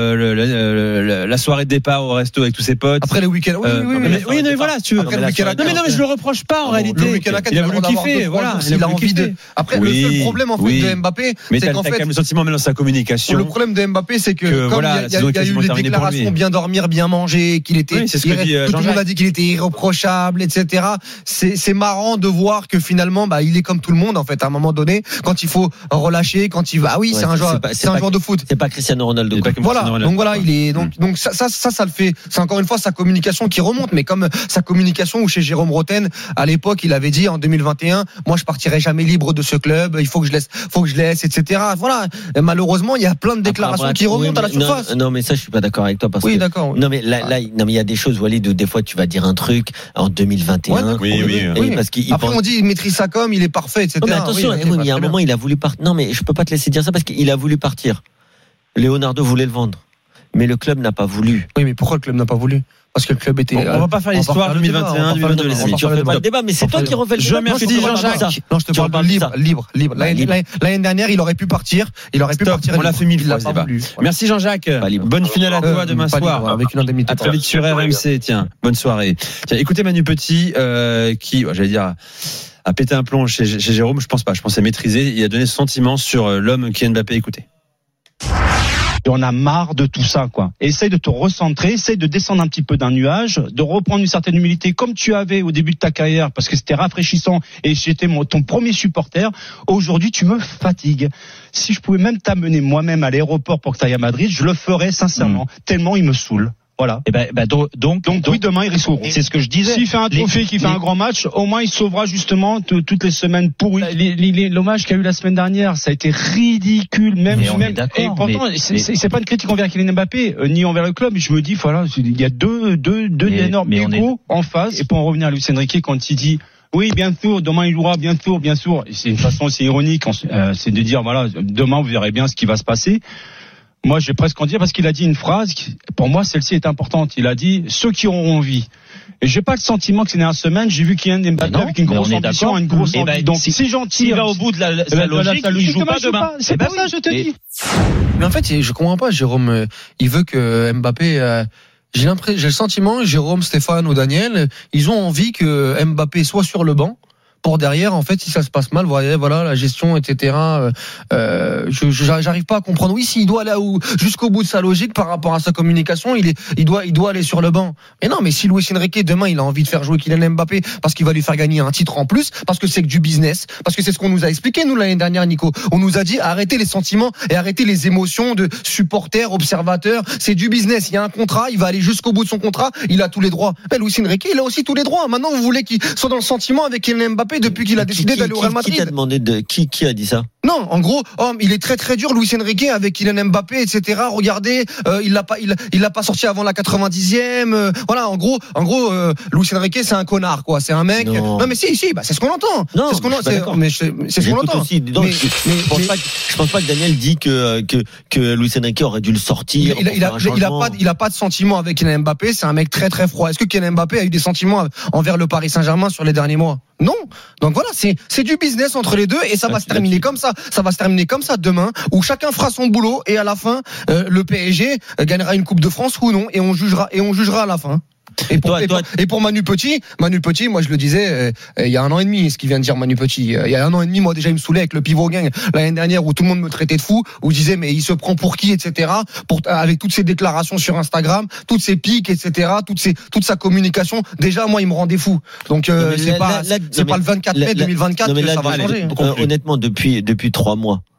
la soirée de départ au resto avec tous ses potes. Après les week-ends. Oui, mais voilà, tu veux. Non, mais je le reproche pas en réalité. Il a voulu kiffer, voilà. Il a envie de. Après, le seul problème en fait de Mbappé, c'est qu'en fait. Quand même le sentiment dans sa communication. Le problème de Mbappé, c'est que comme il y a eu des déclarations bien dormir, bien manger, qu'il était. Tout le monde a dit qu'il était irréprochable, etc. C'est marrant de voir que finalement, il est comme tout le monde en fait. À un moment donné, quand il faut relâcher, quand il va. Ah oui, c'est un joueur de foot. C'est pas Cristiano Ronaldo. Voilà. Donc voilà, il est donc ça le fait. C'est encore une fois sa communication qui remonte, mais comme sa communication où chez Jérôme Roten à l'époque il avait dit en 2021, moi je partirai jamais libre de ce club, il faut que je laisse, etc. Voilà. Et malheureusement il y a plein de déclarations qui remontent à la surface. Non mais ça je suis pas d'accord avec toi parce que d'accord. Non mais là il y a des choses Walid où des fois tu vas dire un truc en 2021. Oui. Parce après on dit il maîtrise sa com, il est parfait, etc. Mais attention, il y a un moment il a voulu partir. Non mais je peux pas te laisser dire ça parce qu'il a voulu partir. Leonardo voulait le vendre. Mais le club n'a pas voulu. Oui, mais pourquoi le club n'a pas voulu? Parce que le club était. On va pas faire l'histoire 2021, 2022, les amis. Tu refais pas le débat, mais c'est toi qui refais le débat. Je dis Jean-Jacques. Non, je te parle de libre. L'année dernière, il aurait pu partir. On l'a fait 1000 fois, ce débat. Merci Jean-Jacques. Bonne finale à toi demain soir. Avec une indemnité. À très vite sur RMC. Tiens, bonne soirée. Tiens, écoutez Manu Petit, qui, j'allais dire, a pété un plomb chez Jérôme. Je pense pas. Je pense à maîtriser. Il a donné ce sentiment sur l'homme Kylian Mbappé. Écoutez. On a marre de tout ça, quoi. Essaye de te recentrer, essaye de descendre un petit peu d'un nuage, de reprendre une certaine humilité comme tu avais au début de ta carrière, parce que c'était rafraîchissant et j'étais ton premier supporter. Aujourd'hui, tu me fatigues. Si je pouvais même t'amener moi-même à l'aéroport pour que tu ailles à Madrid, je le ferais sincèrement, tellement il me saule. Voilà. Et donc oui, demain il sauveront. C'est ce que je disais. S'il fait un trophée, qu'il fait un grand match, au moins il sauvera justement toutes les semaines pourries. L'hommage qu'il y a eu la semaine dernière, ça a été ridicule, même. Et pourtant, c'est pas une critique envers Kylian Mbappé, ni envers le club. Je me dis, voilà, il y a deux énormes égos en face. Et pour en revenir à Luis Enrique, quand il dit oui, bien sûr, demain il jouera, bien sûr. C'est une façon assez ironique, c'est de dire voilà, demain vous verrez bien ce qui va se passer. Moi, je vais presque en dire parce qu'il a dit une phrase qui, pour moi, celle-ci est importante. Il a dit ceux qui auront envie. Et j'ai pas le sentiment que ces dernières semaines, j'ai vu Kylian Mbappé avec une grosse ambition, une grosse envie. Donc c'est gentil. Il va au bout de la logique. Il joue pas demain. C'est pas ça, je te dis. Mais en fait, je comprends pas, Jérôme. Il veut que Mbappé. J'ai le sentiment, Jérôme, Stéphane ou Daniel, ils ont envie que Mbappé soit sur le banc. Pour derrière, en fait, si ça se passe mal, voilà, la gestion, etc. J'arrive pas à comprendre. Oui, s'il doit aller jusqu'au bout de sa logique par rapport à sa communication, il doit aller sur le banc. Mais non, mais si Luis Enrique demain il a envie de faire jouer Kylian Mbappé parce qu'il va lui faire gagner un titre en plus, parce que c'est que du business, parce que c'est ce qu'on nous a expliqué nous l'année dernière, Nico. On nous a dit arrêtez les sentiments et arrêtez les émotions de supporters, observateurs. C'est du business. Il y a un contrat, il va aller jusqu'au bout de son contrat. Il a tous les droits. Mais Luis Enrique, il a aussi tous les droits. Maintenant, vous voulez qu'il soit dans le sentiment avec Kylian Mbappé depuis qu'il a décidé d'aller au Real Madrid. Qui t'a demandé qui a dit ça? Non, en gros, il est très très dur, Luis Enrique, avec Kylian Mbappé, etc. Regardez, il l'a pas sorti avant la 90e. Voilà, en gros, Luis Enrique, c'est un connard, quoi. C'est un mec. Non mais si, c'est ce qu'on entend. Non, c'est ce qu'on entend. Mais c'est ce qu'on entend. Je pense pas que Daniel dit que Luis Enrique aurait dû le sortir. Il a pas de sentiments avec Kylian Mbappé. C'est un mec très très froid. Est-ce que Kylian Mbappé a eu des sentiments envers le Paris Saint-Germain sur les derniers mois? Non. Donc voilà, c'est du business entre les deux et ça va se terminer comme ça. Ça va se terminer comme ça demain, où chacun fera son boulot et à la fin, le PSG gagnera une Coupe de France ou non, et on jugera à la fin. Et pour Manu Petit, moi je le disais il y a 1 an et demi, ce qu'il vient de dire Manu Petit. Il y a 1 an et demi, moi déjà il me saoulait avec le pivot gang l'année dernière où tout le monde me traitait de fou, où je disais mais il se prend pour qui, etc. Avec toutes ses déclarations sur Instagram, toutes ses piques, etc. Toute sa communication. Déjà moi il me rendait fou. Donc c'est pas le 24 mai 2024 que ça va changer. Honnêtement depuis 3 mois.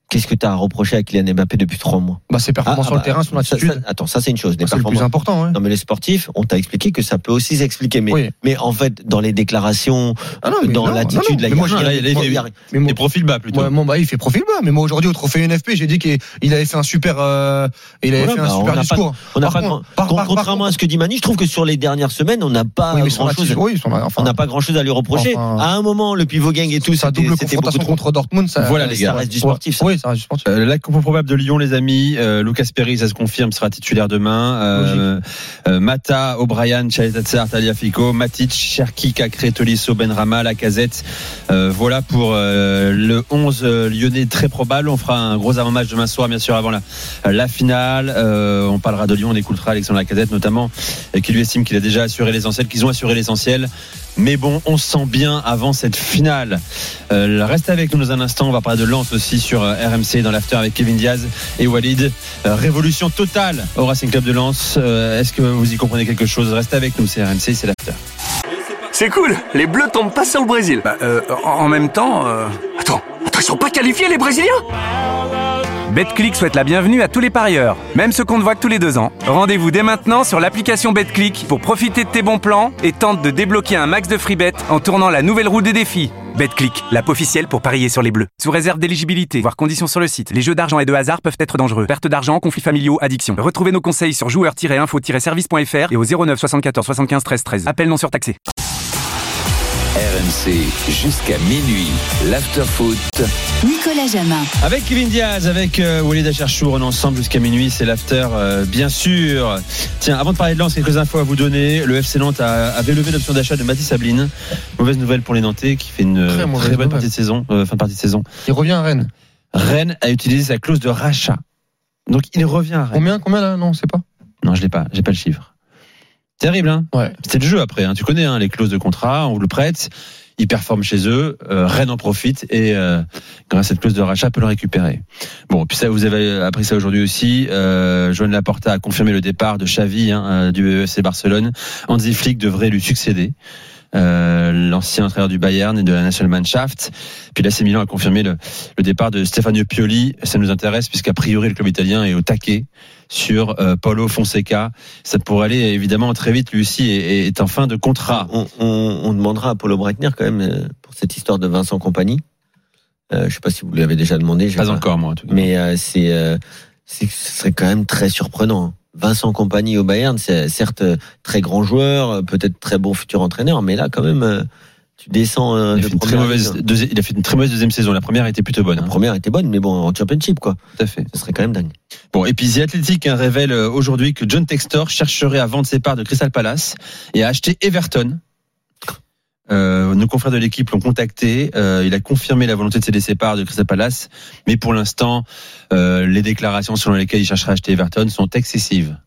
Qu'est-ce que tu as à reprocher à Kylian Mbappé depuis 3 mois? Ses performances sur le terrain, son attitude. Ça c'est une chose. C'est le plus important. Ouais. Non, mais les sportifs, on t'a expliqué que ça peut aussi s'expliquer. Mais en fait, dans les déclarations, l'attitude, mais moi, il profile bas plutôt. Il fait profil bas. Mais moi, aujourd'hui, au trophée NFP, j'ai dit qu'il avait fait un super, discours. Contrairement à ce que dit Manu, je trouve que sur les dernières semaines, on n'a pas grand chose à lui reprocher. À un moment, le pivot gang et tout, sa double confrontation contre Dortmund, ça reste du sportif. La compo probable de Lyon, les amis. Lucas Perry, ça se confirme, sera titulaire demain. Mata, O'Brien, Chalet-Tatsar, Taliafico, Matic, Cherki, Cacré, Tolisso, Benrahma, Lacazette. Voilà pour le 11 lyonnais très probable. On fera un gros avant-match demain soir, bien sûr, avant la finale. On parlera de Lyon, on écoutera Alexandre Lacazette notamment, qui lui estime qu'il a déjà assuré l'essentiel, qu'ils ont assuré l'essentiel. Mais bon, on se sent bien avant cette finale. Reste avec nous dans un instant. On va parler de Lens aussi sur RMC dans l'after avec Kevin Diaz et Walid. Révolution totale au Racing Club de Lens. Est-ce que vous y comprenez quelque chose? Restez avec nous, c'est RMC, c'est l'after. C'est cool, les Bleus tombent pas sur le Brésil. En même temps... Attends, ils sont pas qualifiés les Brésiliens? Betclic souhaite la bienvenue à tous les parieurs, même ceux qu'on ne voit que tous les 2 ans. Rendez-vous dès maintenant sur l'application Betclic pour profiter de tes bons plans et tente de débloquer un max de free bet en tournant la nouvelle roue des défis. Betclic, l'app officielle pour parier sur les Bleus. Sous réserve d'éligibilité, voire conditions sur le site. Les jeux d'argent et de hasard peuvent être dangereux. Perte d'argent, conflits familiaux, addiction. Retrouvez nos conseils sur joueurs-info-service.fr et au 09 74 75 13 13. Appel non surtaxé. RMC jusqu'à minuit, l'after-foot. Nicolas Jamin. Avec Kevin Diaz, avec Walid Acharchour, on est ensemble jusqu'à minuit, c'est l'after, bien sûr. Tiens, avant de parler de Lens, quelques infos à vous donner. Le FC Nantes avait levé l'option d'achat de Mathis Ablin. Mauvaise nouvelle pour les Nantais, qui fait une très bonne partie de saison, fin de partie de saison. Il revient à Rennes. Rennes a utilisé sa clause de rachat. Donc il revient à Rennes. Combien là? Non, c'est pas. Non, j'ai pas le chiffre. Terrible, hein. Ouais. C'est le jeu après, hein. Tu connais, hein, les clauses de contrat, on vous le prête, ils performent chez eux, Rennes en profite et grâce à cette clause de rachat peut le récupérer. Bon, puis ça, vous avez appris ça aujourd'hui aussi. Joan Laporta a confirmé le départ de Xavi du FC Barcelone. Hansi Flick devrait lui succéder. L'ancien entraîneur du Bayern et de la Nationalmannschaft. Puis l'AC Milan a confirmé le départ de Stefano Pioli. Ça nous intéresse puisqu'a priori le club italien est au taquet sur Paulo Fonseca. Ça pourrait aller évidemment très vite. Lui aussi est en fin de contrat. On demandera à Paulo Breitner quand même pour cette histoire de Vincent Kompany. Je sais pas si vous lui avez déjà demandé. Pas encore moi en tout cas. Mais ce serait quand même très surprenant. Vincent Kompany au Bayern, c'est certes très grand joueur, peut-être très bon futur entraîneur, mais là quand même tu descends il a fait une très mauvaise deuxième saison. La première était plutôt bonne. La première était bonne, mais bon, en Championship quoi. Tout à fait. Ce serait quand même dingue. Bon, et puis The Athletic révèle aujourd'hui que John Textor chercherait à vendre ses parts de Crystal Palace et à acheter Everton. Nos confrères de l'équipe l'ont contacté. Il a confirmé la volonté de céder ses parts de Crystal Palace, mais pour l'instant, les déclarations selon lesquelles il chercherait à acheter Everton sont excessives.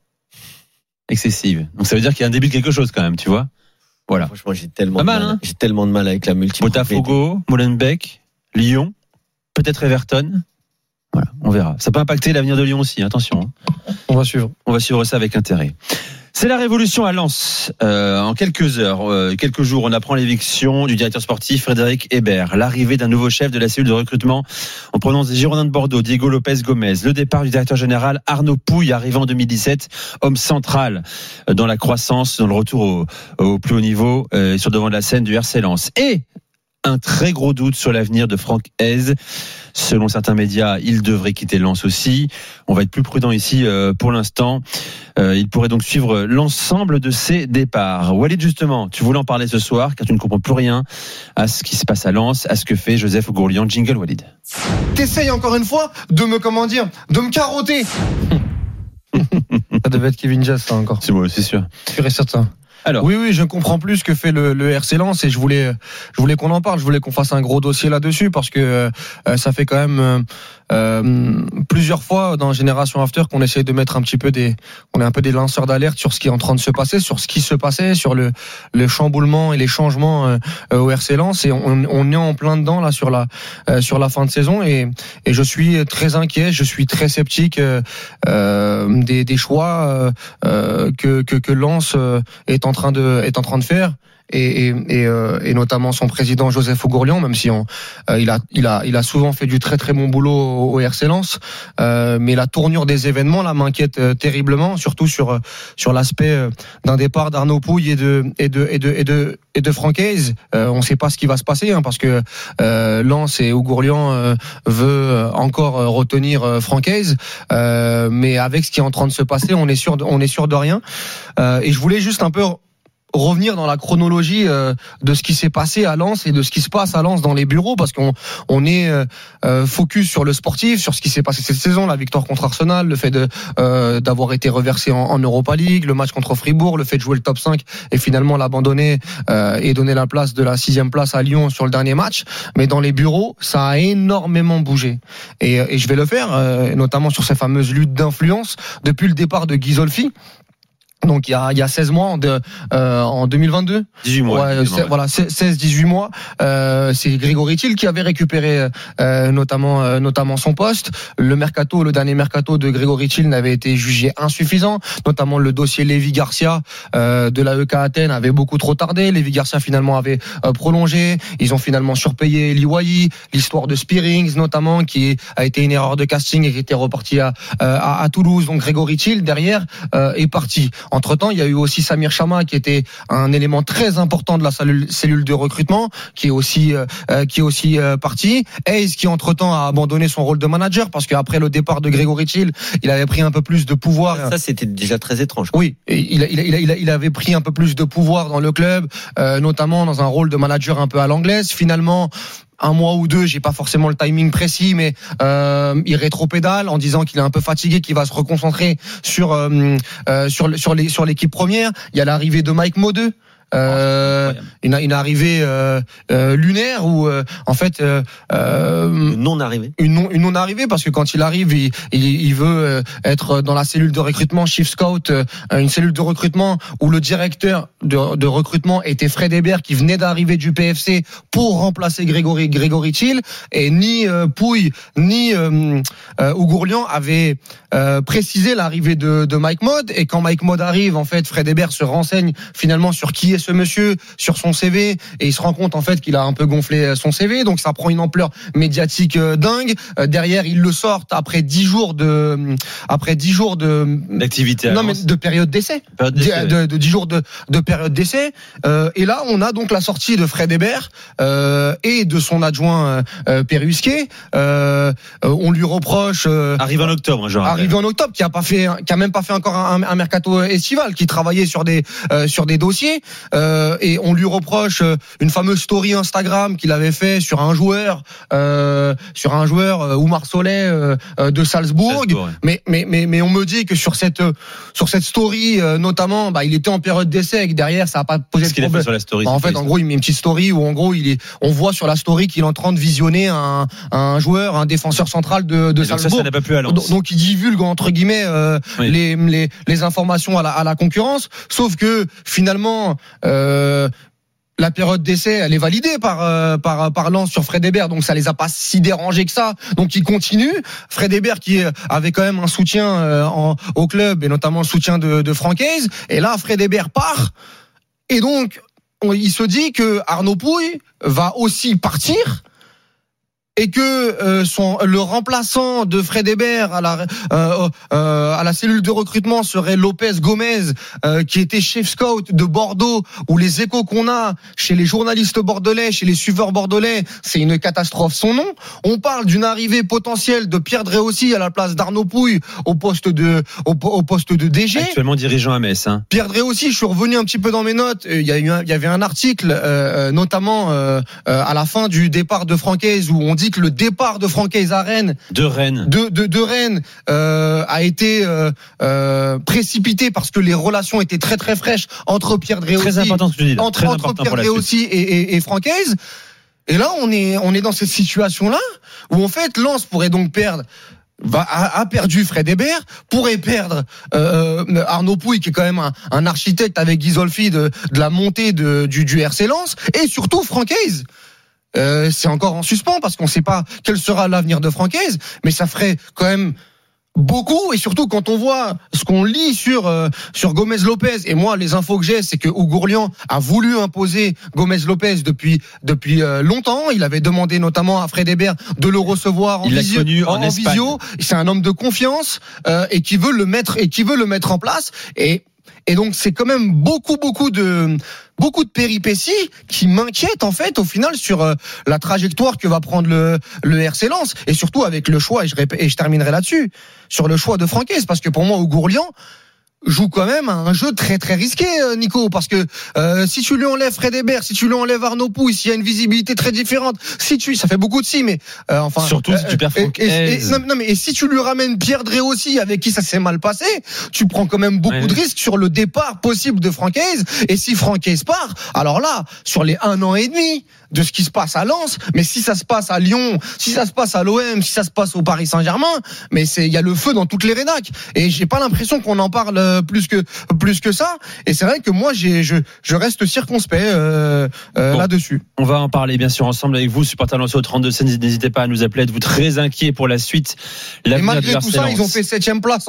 Donc ça veut dire qu'il y a un début de quelque chose quand même, tu vois. Voilà. Franchement, j'ai tellement de mal avec la multipropriété. Botafogo, Molenbeek, Lyon, peut-être Everton. Voilà, on verra. Ça peut impacter l'avenir de Lyon aussi. Attention. On va suivre ça avec intérêt. C'est la révolution à Lens. En quelques heures, quelques jours, on apprend l'éviction du directeur sportif Frédéric Hébert, l'arrivée d'un nouveau chef de la cellule de recrutement. On prononce des Girondins de Bordeaux, Diego Lopez Gomez, le départ du directeur général Arnaud Pouille, arrivé en 2017, homme central dans la croissance, dans le retour au plus haut niveau, sur devant de la scène du RC Lens. Et un très gros doute sur l'avenir de Franck Hez. Selon certains médias, il devrait quitter Lens aussi. On va être plus prudent ici pour l'instant. Il pourrait donc suivre l'ensemble de ses départs. Walid, justement, tu voulais en parler ce soir car tu ne comprends plus rien à ce qui se passe à Lens, à ce que fait Joseph Gourlian. Jingle Walid. T'essayes encore une fois de me carotter. Ça devait être Kevin Diaz, ça encore. C'est bon, c'est sûr. Sûr et certain. Alors. Oui, je ne comprends plus ce que fait le RC Lens et je voulais qu'on en parle. Je voulais qu'on fasse un gros dossier là-dessus parce que ça fait quand même plusieurs fois dans Génération After qu'on essaye de mettre on est un peu des lanceurs d'alerte sur ce qui est en train de se passer, sur ce qui se passait, sur le chamboulement et les changements au RC Lens et on est en plein dedans là sur la fin de saison et je suis très inquiet, je suis très sceptique des choix que Lens est en train de faire et notamment son président Joseph Ogourlian, même si il a souvent fait du très très bon boulot au RC Lens, mais la tournure des événements là m'inquiète terriblement, surtout sur l'aspect d'un départ d'Arnaud Pouille et de Francaise. On ne sait pas ce qui va se passer, parce que Lens et Ogourlian veut encore retenir Francaise, mais avec ce qui est en train de se passer, on est sûr de rien. Et je voulais juste un peu revenir dans la chronologie de ce qui s'est passé à Lens et de ce qui se passe à Lens dans les bureaux, parce qu'on est focus sur le sportif, sur ce qui s'est passé cette saison, la victoire contre Arsenal, le fait d'avoir été reversé en Europa League, le match contre Fribourg, le fait de jouer le top 5 et finalement l'abandonner et donner la place de la 6e place à Lyon sur le dernier match. Mais dans les bureaux, ça a énormément bougé, et je vais le faire notamment sur ces fameuses luttes d'influence depuis le départ de Guy Zolfi. Donc il y a 16 mois en 2022. 18 mois. Ouais, voilà, 16-18 mois. C'est Grégory Thiel qui avait récupéré notamment son poste. Le dernier mercato de Grégory Thiel n'avait été jugé insuffisant, notamment le dossier Lévi Garcia de l'AEK Athènes avait beaucoup trop tardé. Lévi Garcia finalement avait prolongé. Ils ont finalement surpayé Liwayi, l'histoire de Spearings notamment qui a été une erreur de casting et qui était reparti à Toulouse. Donc Grégory Thiel derrière est parti. Entre-temps, il y a eu aussi Samir Chama qui était un élément très important de la cellule de recrutement qui est aussi parti. Hayes qui entre-temps a abandonné son rôle de manager parce qu'après le départ de Grégory Thiel, il avait pris un peu plus de pouvoir. Ça c'était déjà très étrange. Oui, il avait pris un peu plus de pouvoir dans le club, notamment dans un rôle de manager un peu à l'anglaise. Finalement, un mois ou deux, j'ai pas forcément le timing précis, mais il rétropédale en disant qu'il est un peu fatigué, qu'il va se reconcentrer sur l'équipe première. Il y a l'arrivée de Mike Modeux. Une arrivée lunaire où en fait une non arrivée parce que quand il arrive il veut être dans la cellule de recrutement chief scout, une cellule de recrutement où le directeur de recrutement était Fred Hébert qui venait d'arriver du PFC pour remplacer Grégory Thiel, et ni Pouille ni Ogourlian avaient précisé l'arrivée de Mike Modeux. Et quand Mike Modeux arrive, en fait Fred Hébert se renseigne finalement sur qui est ce monsieur, sur son CV, et il se rend compte en fait qu'il a un peu gonflé son CV, donc ça prend une ampleur médiatique dingue. Derrière, ils le sortent après 10 jours d'activité, non mais de période d'essai, de 10 jours de période d'essai. Et là, on a donc la sortie de Fred Hébert et de son adjoint Perrusquet. On lui reproche arrivé en octobre, qui a même pas fait encore un mercato estival, qui travaillait sur des dossiers. Et on lui reproche une fameuse story Instagram qu'il avait fait sur un joueur Oumar Soleh de Salzbourg. Mais on me dit que sur cette story notamment, il était en période d'essai et que derrière ça a pas posé de problème. Sur la story, en fait, en gros, il met une petite story où en gros on voit sur la story qu'il est en train de visionner un joueur, un défenseur central de Salzbourg. Ça n'a pas plu à Lens. Donc il divulgue entre guillemets les informations à la concurrence, sauf que finalement la période d'essai, elle est validée par Lens sur Fred Hébert, donc ça les a pas si dérangés que ça. Donc ils continuent. Fred Hébert qui avait quand même un soutien au club et notamment le soutien de Francaise. Et là, Fred Hébert part. Et donc il se dit que Arnaud Pouille va aussi partir. Et que le remplaçant de Fred Hébert à la cellule de recrutement serait Lopez Gomez, qui était chef scout de Bordeaux, où les échos qu'on a chez les journalistes bordelais, chez les suiveurs bordelais, c'est une catastrophe son nom. On parle d'une arrivée potentielle de Pierre Dréossi à la place d'Arnaud Pouille au poste de DG. Actuellement dirigeant à Metz. Pierre Dréossi, je suis revenu un petit peu dans mes notes. Il y avait un article, notamment à la fin du départ de Francaise, où on dit que le départ de Francaise à Rennes, de Rennes, a été précipité parce que les relations étaient très très fraîches entre Pierre Dréossi, très important ce que tu dis là. entre Pierre Dréossi et Francaise. Et là, on est dans cette situation-là où en fait Lens pourrait donc perdre. A perdu Fred Hébert, pourrait perdre Arnaud Pouille qui est quand même un architecte avec Guy Zolfi de la montée du RC Lens, et surtout Francaise. C'est encore en suspens parce qu'on ne sait pas quel sera l'avenir de Francaise, mais ça ferait quand même beaucoup, et surtout quand on voit ce qu'on lit sur Gomez Lopez, et moi les infos que j'ai, c'est que Ougourlian a voulu imposer Gomez Lopez depuis longtemps. Il avait demandé notamment à Fred Hébert de le recevoir en visio. C'est un homme de confiance et qui veut le mettre en place, et donc c'est quand même beaucoup de péripéties qui m'inquiètent en fait au final sur la trajectoire que va prendre le RC Lens, et surtout avec le choix, et je terminerai là-dessus, sur le choix de Francaise, parce que pour moi Ougourlian joue quand même un jeu très très risqué, Nico, parce que si tu lui enlèves Fred Hébert, si tu lui enlèves Arnaud Pouille, s'il y a une visibilité très différente, ça fait beaucoup de si, mais enfin surtout si tu perds Francaise. Et si tu lui ramènes Pierre Drey aussi, avec qui ça s'est mal passé, tu prends quand même beaucoup de risques sur le départ possible de Francaise. Et si Francaise part, alors là, sur les 1 an et demi de ce qui se passe à Lens, mais si ça se passe à Lyon, si ça se passe à l'OM, si ça se passe au Paris Saint-Germain, mais il y a le feu dans toutes les rédacs, et j'ai pas l'impression qu'on en parle plus que ça. Et c'est vrai que moi je reste circonspect là-dessus. On va en parler bien sûr ensemble avec vous, supporters lensois au 32-16. N'hésitez pas à nous appeler, êtes-vous très inquiets pour la suite, et malgré tout ça, ils ont fait 7e place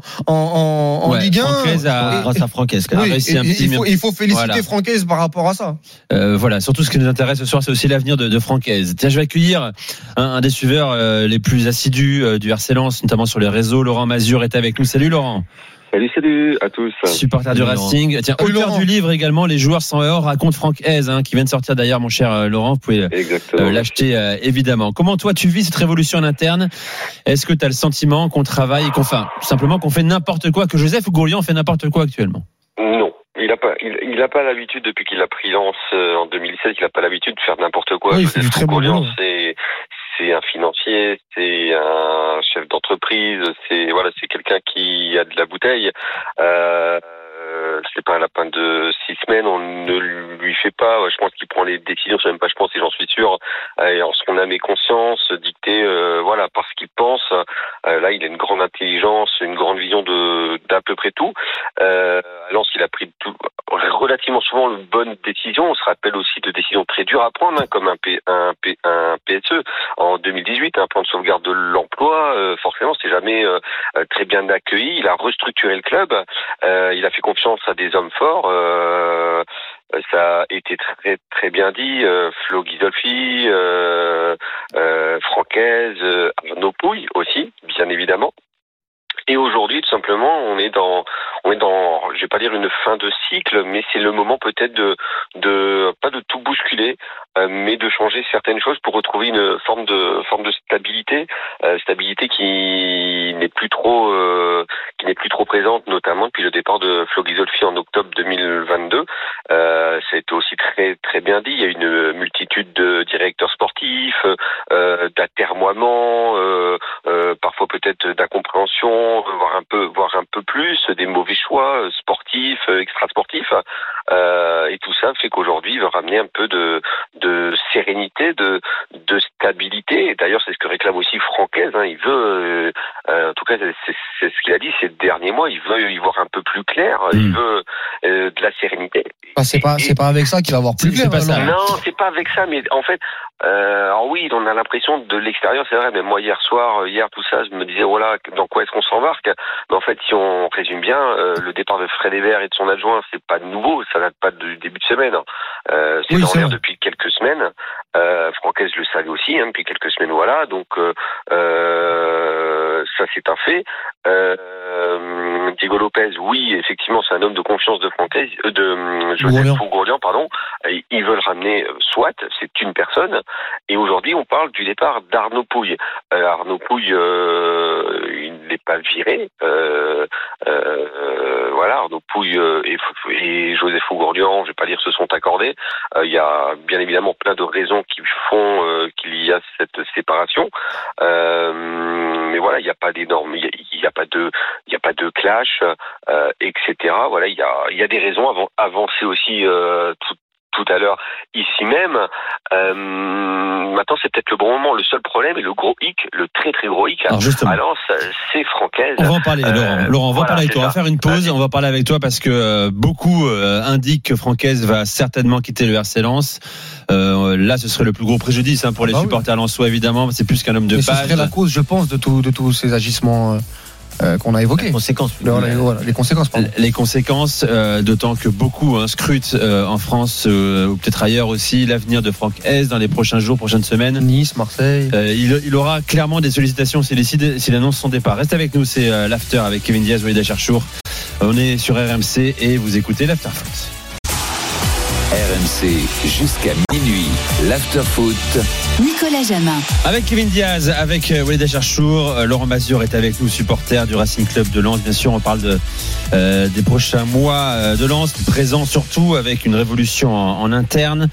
en Ligue 1 grâce à Francaise. Il faut féliciter Francaise par rapport à ça. Voilà, surtout ce qui nous intéresse ce soir, c'est aussi l'avenir de Francaise. Tiens, je vais accueillir un des suiveurs les plus assidus du RC Lens, notamment sur les réseaux. Laurent Mazur est avec nous. Salut Laurent. Salut à tous. Supporter du Racing. Tiens, auteur du livre également, Les joueurs sans or, raconte Francaise, qui vient de sortir d'ailleurs, mon cher Laurent. Vous pouvez l'acheter évidemment. Comment toi tu vis cette révolution en interne? Est-ce que tu as le sentiment qu'on travaille, simplement qu'on fait n'importe quoi, que Joseph Ougourlian fait n'importe quoi actuellement? Non. Il a pas l'habitude, depuis qu'il a pris Lens en 2017, il a pas l'habitude de faire n'importe quoi. Il fait du très bon boulot. C'est un financier, c'est un chef d'entreprise, c'est quelqu'un qui a de la bouteille. C'est pas un lapin de 6 semaines, on ne lui fait pas. Je pense qu'il prend les décisions, c'est même pas je pense, et j'en suis sûr, en son âme et conscience, dicté par ce qu'il pense. Là, il a une grande intelligence, une grande vision d'à peu près tout. À Lens, il a pris relativement souvent de bonnes décisions. On se rappelle aussi de décisions très dures à prendre, comme un PSE en 2018, un plan de sauvegarde de l'emploi. Forcément, c'est jamais très bien accueilli. Il a restructuré le club. Il a fait confiance à des hommes forts. Ça a été très très bien dit. Flo Ghisolfi, Francaise, Arnaud Pouille aussi, bien évidemment. Et aujourd'hui, tout simplement, on est dans, je vais pas dire une fin de cycle, mais c'est le moment peut-être de pas de tout bousculer, mais de changer certaines choses pour retrouver une forme de stabilité qui n'est plus trop présente, notamment depuis le départ de Flo Ghisolfi en octobre 2022. Ça a été aussi très très bien dit. Il y a une multitude de directeurs sportifs, d'atermoiements, parfois peut-être d'incompréhension, voire un peu plus, des mauvais choix sportifs, extrasportifs, et tout ça fait qu'aujourd'hui il veut ramener un peu de sérénité, de stabilité. Et d'ailleurs, c'est ce que réclame aussi Francaise. Il veut, en tout cas, c'est ce qu'il a dit ces derniers mois. Il veut y voir un peu plus clair. Il veut de la sérénité. C'est pas avec ça qu'il va avoir plus clair. Non, c'est pas avec ça. Mais en fait, alors oui, on a l'impression de l'extérieur, c'est vrai. Mais moi, hier, tout ça, je me disais, voilà, dans quoi est-ce qu'on s'embarque? Mais en fait, si on résume bien, le départ de Fred Hébert et de son adjoint, c'est pas nouveau. Ça date pas du début de semaine. C'est dans l'air depuis quelques semaines. Francaise le savait aussi, depuis quelques semaines, voilà. Donc ça, c'est un fait. Diego Lopez, oui, effectivement, c'est un homme de confiance de Francaise, de Joseph Ougourlian, pardon. Ils veulent ramener, soit, c'est une personne. Et aujourd'hui, on parle du départ d'Arnaud Pouille. Arnaud Pouille, il n'est pas viré. Voilà, Arnaud Pouille et Joseph Ougourlian, je vais pas dire se sont accordés. Il y a bien évidemment plein de raisons qui font qu'il y a cette séparation. Mais voilà, il n'y a pas d'énormes, il y a pas de clash, etc. Voilà, il y a des raisons avancées aussi tout à l'heure ici même. Maintenant, c'est peut-être le bon moment. Le seul problème et le gros hic, le très très gros hic, alors c'est Francaise. On va en parler, Laurent. On va parler avec toi. On va faire une pause. On va parler avec toi parce que beaucoup indiquent que Francaise va certainement quitter le RC Lens. Là, ce serait le plus gros préjudice pour les supporters lensois, évidemment. C'est plus qu'un homme de page. Ce serait la cause, je pense, de tous ces agissements qu'on a évoquées. Les conséquences. Les conséquences, pardon. Les conséquences, d'autant que beaucoup scrutent en France ou peut-être ailleurs aussi l'avenir de Franck Hez dans les prochains jours, prochaines semaines. Nice, Marseille. Il aura clairement des sollicitations s'il annonce son départ. Reste avec nous, c'est l'After avec Kevin Diaz, Walid Acharchour. On est sur RMC et vous écoutez l'After Foot. RMC jusqu'à minuit, l'After-Foot. Nicolas Jamin. Avec Kevin Diaz, avec Walid Acharchour, Laurent Mazur est avec nous, supporter du Racing Club de Lens. Bien sûr, on parle des prochains mois de Lens, présent surtout avec une révolution en interne,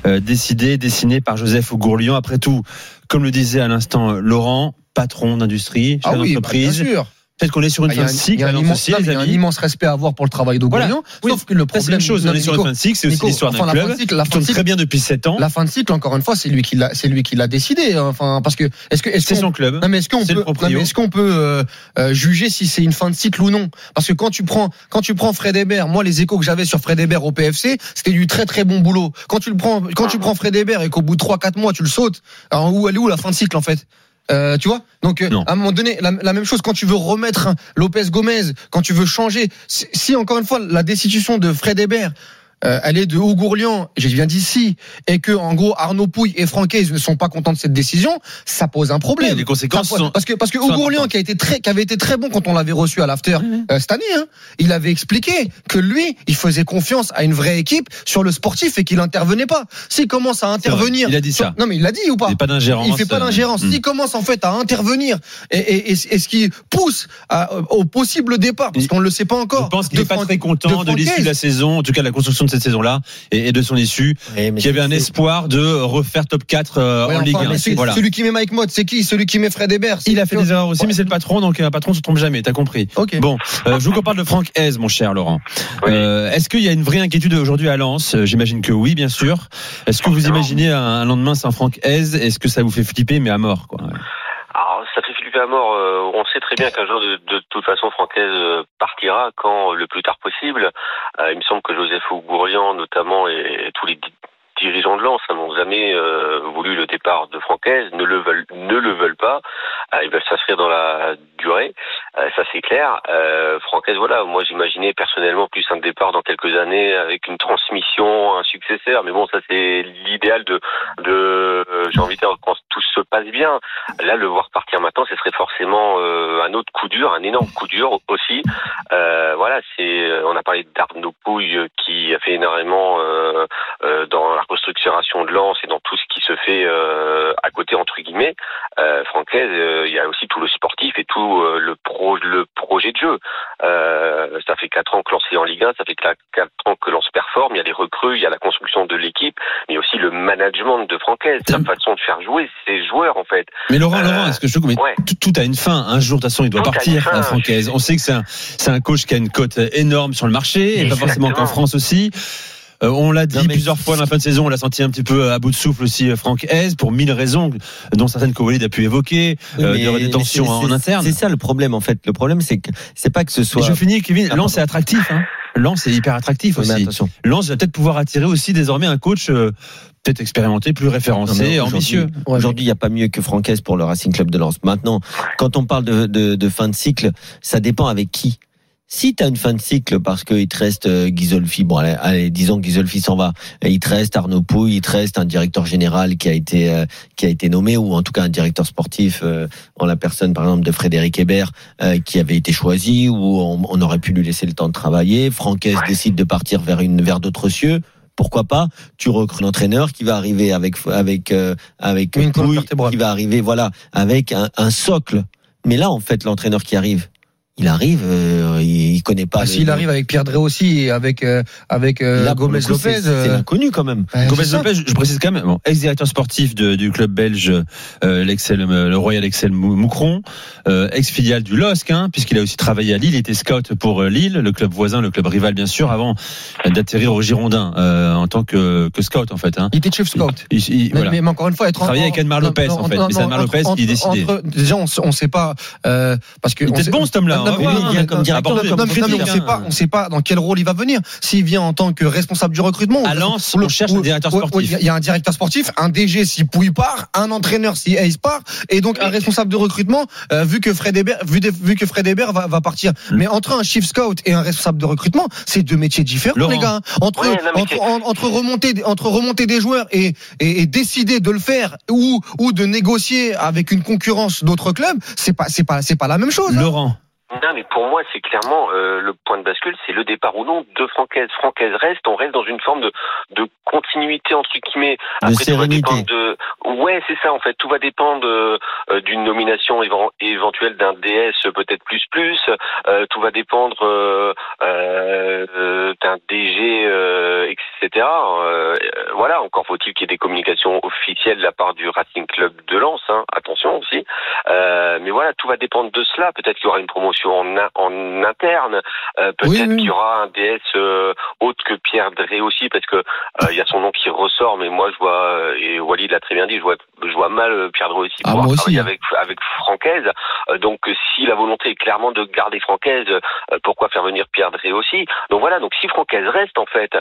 dessinée par Joseph Gourlian. Après tout, comme le disait à l'instant Laurent, patron d'industrie, chef d'entreprise. Bien sûr. Peut-être qu'on est sur une fin de cycle. Il y a un immense respect à avoir pour le travail d'Augurlian. Voilà. Sauf que le problème, c'est une chose. On est sur une fin de cycle, c'est aussi l'histoire d'un club qui tourne très bien depuis 7 ans. La fin de cycle, encore une fois, c'est lui qui l'a décidé. Enfin, parce que c'est son club. Non, mais est-ce qu'on peut juger si c'est une fin de cycle ou non? Parce que quand tu prends Fred Hébert, moi les échos que j'avais sur Fred Hébert au PFC, c'était du très très bon boulot. Quand tu prends Fred Hébert et qu'au bout de 3-4 mois tu le sautes, alors elle est où la fin de cycle en fait? Tu vois, donc à un moment donné, la même chose quand tu veux remettre Lopez Gomez, quand tu veux changer. Si encore une fois la destitution de Fred Hébert, elle est de Ougourlian, je viens d'ici, et que en gros Arnaud Pouille et Francaise ne sont pas contents de cette décision, ça pose un problème. Oui, les conséquences sont parce que Ougourlian qui avait été très bon quand on l'avait reçu à l'after cette année, il avait expliqué que lui, il faisait confiance à une vraie équipe sur le sportif et qu'il intervenait pas. S'il commence à intervenir, il a dit ça. Non mais il l'a dit ou pas? Il fait pas d'ingérence. Il fait pas d'ingérence. S'il commence en fait à intervenir et ce qui pousse au possible départ, parce qu'on le sait pas encore. Je pense qu'il est pas très content de l'issue de la saison, en tout cas de la construction de cette saison-là et de son issue, qui avait un espoir de refaire top 4 en Ligue 1. Voilà. Celui qui met Mike Mott, c'est qui? Celui qui met Fred Hébert? Il a fait des erreurs aussi, mais c'est le patron, donc un patron ne se trompe jamais, t'as compris. Okay. Bon, je vous parle de Franck Hez, mon cher Laurent. Oui. Est-ce qu'il y a une vraie inquiétude aujourd'hui à Lens? J'imagine que oui, bien sûr. Est-ce que vous imaginez un lendemain sans Franck Hez? Est-ce que ça vous fait flipper, mais à mort, quoi? Alors, ça fait flipper à mort. On sait très bien qu'un jour, de toute façon, Franck Hez partira quand le plus tard possible. Il me semble que Joseph Gourlian, notamment, et tous les dirigeants de Lens n'ont jamais voulu le départ de Franck Hez, ne le veulent pas. Ils veulent s'inscrire dans la durée. Ça, c'est clair. Franck Hez, voilà, moi, j'imaginais personnellement plus un départ dans quelques années avec une transmission, un successeur. Mais bon, ça, c'est l'idéal de j'ai envie de dire, quand tout se passe bien. Là, le voir partir maintenant, ce serait forcément un autre coup dur, un énorme coup dur aussi. Voilà, on a parlé d'Arnaud Pouille qui a fait énormément dans la restructuration de Lens et dans tout ce qui se fait à côté, entre guillemets. Franck Hez, il y a aussi tout le sportif et tout le projet de jeu. Ça fait 4 ans que Lens est en Ligue 1, ça fait 4 ans que Lens performe. Il y a les recrues, il y a la construction de l'équipe, mais aussi le management de Franck Hez, sa façon de faire jouer ses joueurs, en fait. Mais Laurent, est-ce que tout a une fin. Un jour, de toute façon, il doit partir, Franck Hez. On sait que c'est un coach qui a une cote énorme sur le marché, et pas forcément qu'en France aussi. On l'a dit plusieurs fois dans la fin de saison, on l'a senti un petit peu à bout de souffle aussi, Franck Hez, pour 1000 raisons, dont certaines que Walid a pu évoquer. Il y aurait des tensions en interne. C'est ça le problème, en fait. Le problème, c'est pas que ce soit. Et je finis, Kevin. Lens, c'est attractif, Lens, c'est hyper attractif aussi. Lens va peut-être pouvoir attirer aussi désormais un coach peut-être expérimenté, plus référencé, ambitieux. Aujourd'hui, il n'y a pas mieux que Franck Hez pour le Racing Club de Lens. Maintenant, quand on parle de fin de cycle, ça dépend avec qui. Si tu as une fin de cycle parce qu'il te reste Ghisolfi, bon allez, disons que Ghisolfi s'en va, il te reste Arnaud Pouille, il te reste un directeur général qui a été nommé, ou en tout cas un directeur sportif en la personne par exemple de Frédéric Hébert qui avait été choisi, ou on aurait pu lui laisser le temps de travailler. Franck Hez décide de partir vers d'autres cieux. Pourquoi pas? Tu recrutes un entraîneur qui va arriver avec Pouille, qui va arriver avec un socle. Mais là en fait l'entraîneur qui arrive, il connaît pas. S'il arrive avec Pierre Drey aussi et avec Gomez Lopez, c'est l'inconnu quand même. Gomez Lopez, je précise quand même, ex-directeur sportif du club belge, le Royal Excel Moucron, ex-filiale du LOSC, puisqu'il a aussi travaillé à Lille, il était scout pour Lille, le club voisin, le club rival bien sûr, avant d'atterrir au Girondin en tant que scout en fait. Il était chef scout. Mais encore une fois, il travaillait avec Anmar Lopez en fait. Mais c'est Anmar Lopez qui décidait. Déjà, on sait pas parce que. Il était bon cet homme-là. il vient comme directeur. On sait pas dans quel rôle il va venir. S'il vient en tant que responsable du recrutement. À Lens, on cherche un directeur sportif. Il y a un directeur sportif, un DG si Pouille part, un entraîneur si Hayes part, et donc un responsable de recrutement, vu que Fred Hébert va partir. Mais entre un chief scout et un responsable de recrutement, c'est deux métiers différents, Laurent. Les gars. Entre remonter des joueurs et décider de le faire ou de négocier avec une concurrence d'autres clubs, c'est pas la même chose. Laurent. Non, mais pour moi, c'est clairement le point de bascule, c'est le départ ou non de Francaise. Francaise reste, on reste dans une forme de continuité entre guillemets. Après, de sérénité. Ouais, c'est ça en fait. Tout va dépendre d'une nomination éventuelle d'un DS, peut-être plus. Tout va dépendre d'un DG, etc. Voilà, encore faut-il qu'il y ait des communications officielles de la part du Racing Club de Lens. Hein. Attention aussi. Mais voilà, tout va dépendre de cela. Peut-être qu'il y aura une promotion en interne, peut-être qu'il y aura un DS autre que Pierre Drey aussi, parce que il y a son nom qui ressort, mais moi je vois, et Walid l'a très bien dit, je vois mal Pierre Drey aussi pouvoir travailler avec Francaise. Donc si la volonté est clairement de garder Francaise, pourquoi faire venir Pierre Drey aussi? Donc voilà, donc si Francaise reste en fait,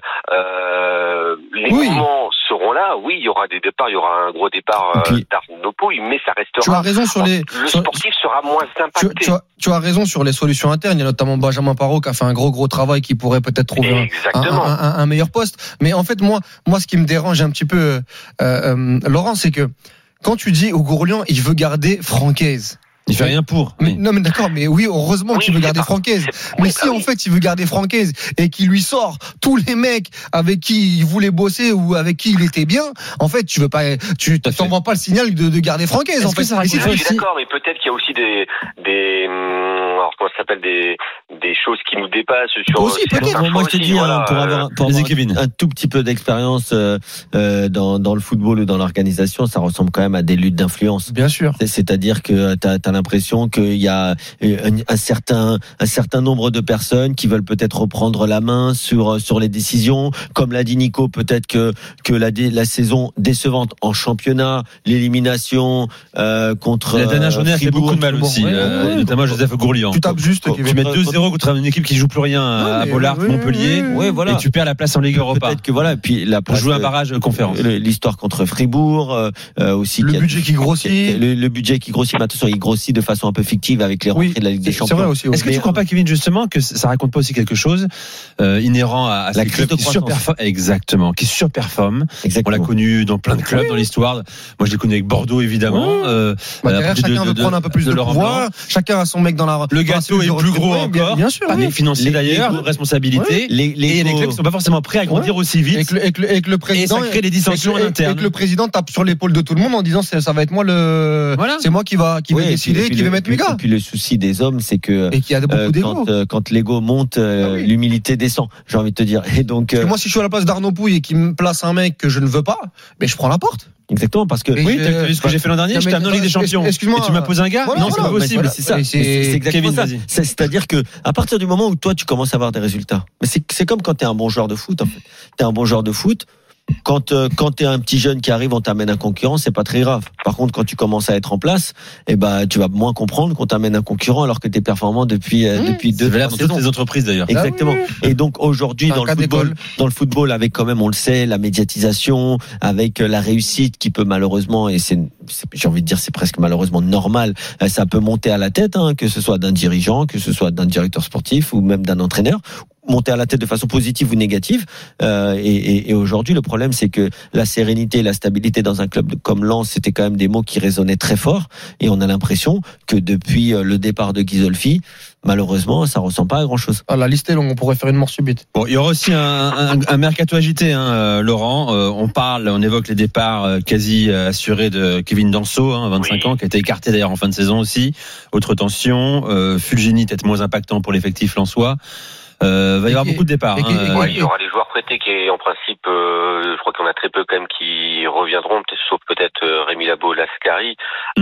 les mouvements seront là. Oui, il y aura des départs, il y aura un gros départ d'Arnaud Pouille, mais ça restera. Tu as raison le sportif sera moins impacté. Tu as raison sur les solutions internes. Il y a notamment Benjamin Parot qui a fait un gros travail, qui pourrait peut-être trouver un meilleur poste. Mais en fait, moi, ce qui me dérange un petit peu, Laurent, c'est que quand tu dis au Gourlian, il veut garder Francaise. Il fait rien pour. Non, mais d'accord, mais oui, heureusement qu'il veut garder Francaise. Mais si en fait il veut garder Francaise et qu'il lui sort tous les mecs avec qui il voulait bosser ou avec qui il était bien, en fait, tu t'envoies pas le signal de garder Francaise. En fait, je suis d'accord, mais peut-être qu'il y a aussi alors comment ça s'appelle, des choses qui nous dépassent sur. Aussi, peut-être. Moi, je te dis, pour avoir un tout petit peu d'expérience dans le football ou dans l'organisation, ça ressemble quand même à des luttes d'influence. Bien sûr. C'est-à-dire que t'as l'impression qu'il y a un certain nombre de personnes qui veulent peut-être reprendre la main sur les décisions. Comme l'a dit Nico, peut-être que la saison décevante en championnat, l'élimination contre la dernière journée a fait beaucoup de mal aussi, notamment Joseph Gourlian. Tu tapes juste. Tu mets 2-0 contre une équipe qui joue plus rien à Bollard, Montpellier, et tu perds la place en Ligue Europa. Peut-être que voilà, puis pour jouer un barrage conférence. L'histoire contre Fribourg aussi. Le budget qui grossit. Le budget qui grossit, mais attention, il grossit de façon un peu fictive avec les rentrées de la Ligue des Champions. C'est vrai aussi, Est-ce que tu crois pas, Kevin, justement, que ça raconte pas aussi quelque chose inhérent à la ces clubs qui surperforment? Exactement, qui surperforment. On l'a connu dans plein de clubs dans l'histoire. Moi, je l'ai connu avec Bordeaux, évidemment. Chacun veut prendre un peu plus de pouvoir. Chacun a son mec dans la. Le gâteau est plus gros encore. Bien sûr. Les financiers d'ailleurs, responsabilité. Et les clubs sont pas forcément prêts à grandir aussi vite. Et que le président. Et ça crée des dissensions internes. Et que le président tape sur l'épaule de tout le monde en disant ça va être moi c'est moi qui va décider, qui va mettre mes gars. Et puis le souci des hommes, c'est que quand l'ego monte, l'humilité descend. J'ai envie de te dire. Et donc moi, si je suis à la place d'Arnaud Pouille et qu'il me place un mec que je ne veux pas, mais je prends la porte. Exactement, parce que oui, t'as vu ce que j'ai fait l'an dernier, je t'ai amené en Ligue des Champions. Excuse-moi, et tu m'as posé un gars. Non, c'est pas possible. C'est ça. C'est exactement ça. C'est-à-dire que à partir du moment où toi tu commences à avoir des résultats, mais c'est comme quand t'es un bon joueur de foot. En fait, t'es un bon joueur de foot. Quand t'es un petit jeune qui arrive, on t'amène un concurrent, c'est pas très grave. Par contre, quand tu commences à être en place, tu vas moins comprendre qu'on t'amène un concurrent alors que t'es performant depuis 2-3 saisons. Dans toutes les entreprises d'ailleurs. Exactement. Et donc aujourd'hui dans le football, avec quand même, on le sait, la médiatisation, avec la réussite qui peut malheureusement, et j'ai envie de dire c'est presque malheureusement normal, ça peut monter à la tête, que ce soit d'un dirigeant, que ce soit d'un directeur sportif ou même d'un entraîneur, monter à la tête de façon positive ou négative. Et aujourd'hui, le problème, c'est que la sérénité et la stabilité dans un club comme Lens, c'était quand même des mots qui résonnaient très fort. Et on a l'impression que depuis le départ de Ghisolfi, malheureusement, ça ressemble pas à grand chose. La liste est longue, on pourrait faire une mort subite. Bon, il y aura aussi un mercato agité, Laurent. On évoque les départs quasi assurés de Kevin Danso, 25 ans, qui a été écarté d'ailleurs en fin de saison aussi. Autre tension, Fulgini peut-être moins impactant pour l'effectif lensois. Va y avoir beaucoup de départs. Il y aura les joueurs prêtés qui, en principe, je crois qu'on a très peu quand même qui reviendront, sauf peut-être Rémi Labo, Lascari.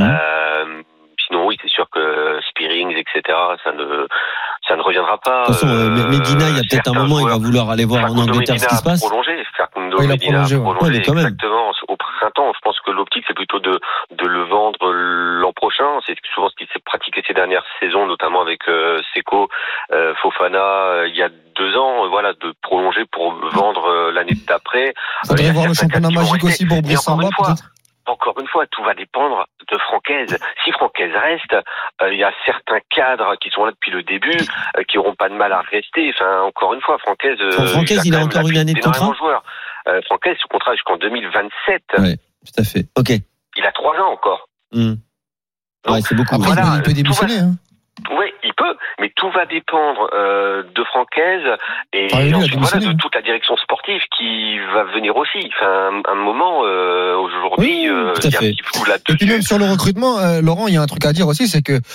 Sinon, oui, c'est sûr que Spearings, etc., ça ne reviendra pas. De toute façon, Medina, il y a peut-être un moment, il va vouloir aller voir en Angleterre ce qui se passe. Facundo Medina a prolongé exactement au printemps. Je pense que l'optique, c'est plutôt de le vendre l'an prochain prochain. C'est souvent ce qui s'est pratiqué ces dernières saisons, notamment avec Seko, Fofana, il y a 2 ans, voilà, de prolonger pour vendre l'année d'après. Faudrait voir le championnat magique aussi pour Brice Samba, peut-être. Encore une fois, tout va dépendre de Francaise. Si Francaise reste, il y a certains cadres qui sont là depuis le début, qui n'auront pas de mal à rester. Enfin, encore une fois, Francaise, il a encore une année de contrat. Francaise, ce contrat jusqu'en 2027. Oui, tout à fait. Ok. Il a 3 ans encore. Donc, ouais, c'est beaucoup. Après, il peut démissionner. Oui, il peut, mais tout va dépendre de Francaise et ensuite, de toute la direction sportive qui va venir aussi. Enfin, un moment, aujourd'hui, il y a un petit flou là-dessus. Et puis même sur le recrutement, Laurent, il y a un truc à dire aussi, c'est que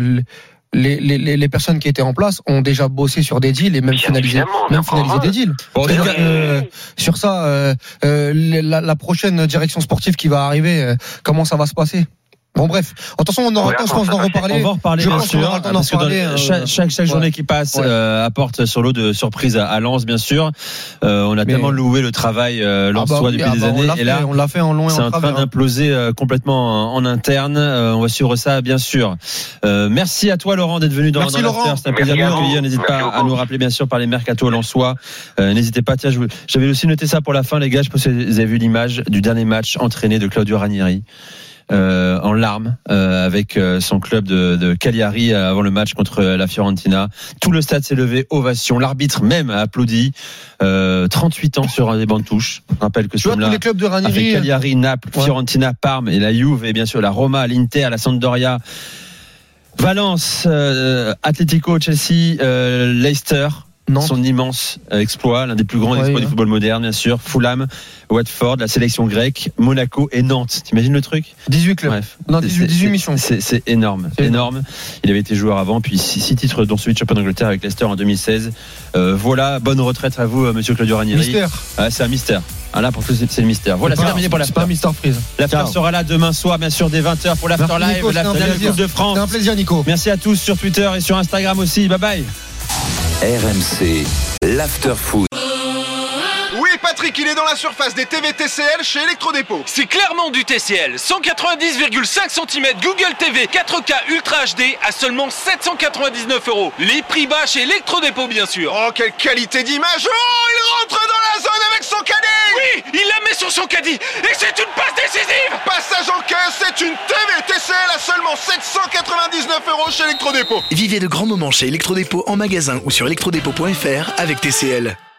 les personnes qui étaient en place ont déjà bossé sur des deals et même finalisé des deals. Bon, sur ça, la prochaine direction sportive qui va arriver, comment ça va se passer? Bon bref, attention, on aura le temps, je pense, d'en reparler. On va en reparler, bien sûr, parce que chaque journée qui passe apporte son lot de surprises à Lens, bien sûr. On a tellement loué le travail lensois depuis des années, et là, on l'a fait en long et en travers. C'est en train d'imploser complètement en interne. On va suivre ça, bien sûr. Merci à toi, Laurent, d'être venu dans l'after. C'est un plaisir de vous accueillir. N'hésite pas à nous rappeler, bien sûr, par les mercato lensois. N'hésitez pas. Tiens, j'avais aussi noté ça pour la fin, les gars. Je pense que vous avez vu l'image du dernier match entraîné de Claudio Ranieri. En larmes avec son club de Cagliari avant le match contre la Fiorentina. Tout le stade s'est levé, ovation. L'arbitre même a applaudi. 38 ans sur des bancs de touche. Je rappelle que ce tous les clubs de Ranieri, avec Cagliari, Naples, Fiorentina, Parme et la Juve, et bien sûr la Roma, l'Inter, la Sampdoria, Valence, Atlético, Chelsea, Leicester. Son immense exploit, l'un des plus grands exploits du football moderne, bien sûr. Fulham, Watford, la sélection grecque, Monaco et Nantes. T'imagines le truc? 18 clubs. Bref. Non, 18 missions. C'est énorme. Énorme. Il avait été joueur avant, puis 6 titres, dont celui de champion d'Angleterre avec Leicester en 2016. Voilà, bonne retraite à vous, monsieur Claudio Ranieri. Mystère. C'est un mystère. Là, pour tout, c'est le mystère. Voilà, c'est terminé pour l'after. C'est pas un mystère freeze. L'after sera là demain soir, bien sûr, dès 20h pour l'after live, l'after de la Coupe de France. C'est un plaisir, Nico. Merci à tous sur Twitter et sur Instagram aussi. Bye bye. RMC, l'after foot. Oui, Patrick, il est dans la surface des TV TCL chez Electrodépôt. C'est clairement du TCL. 190,5 cm Google TV 4K Ultra HD à seulement 799 €. Les prix bas chez Electrodépôt, bien sûr. Oh, quelle qualité d'image! Oh, il rentre dans la zone avec son caddie! Oui, il la met sur son caddie et c'est une passe décisive! Passage en caisse, c'est une TV TCL à seulement 799 € chez Electrodépôt. Vivez de grands moments chez Electrodépôt en magasin ou sur electrodépôt.fr avec TCL.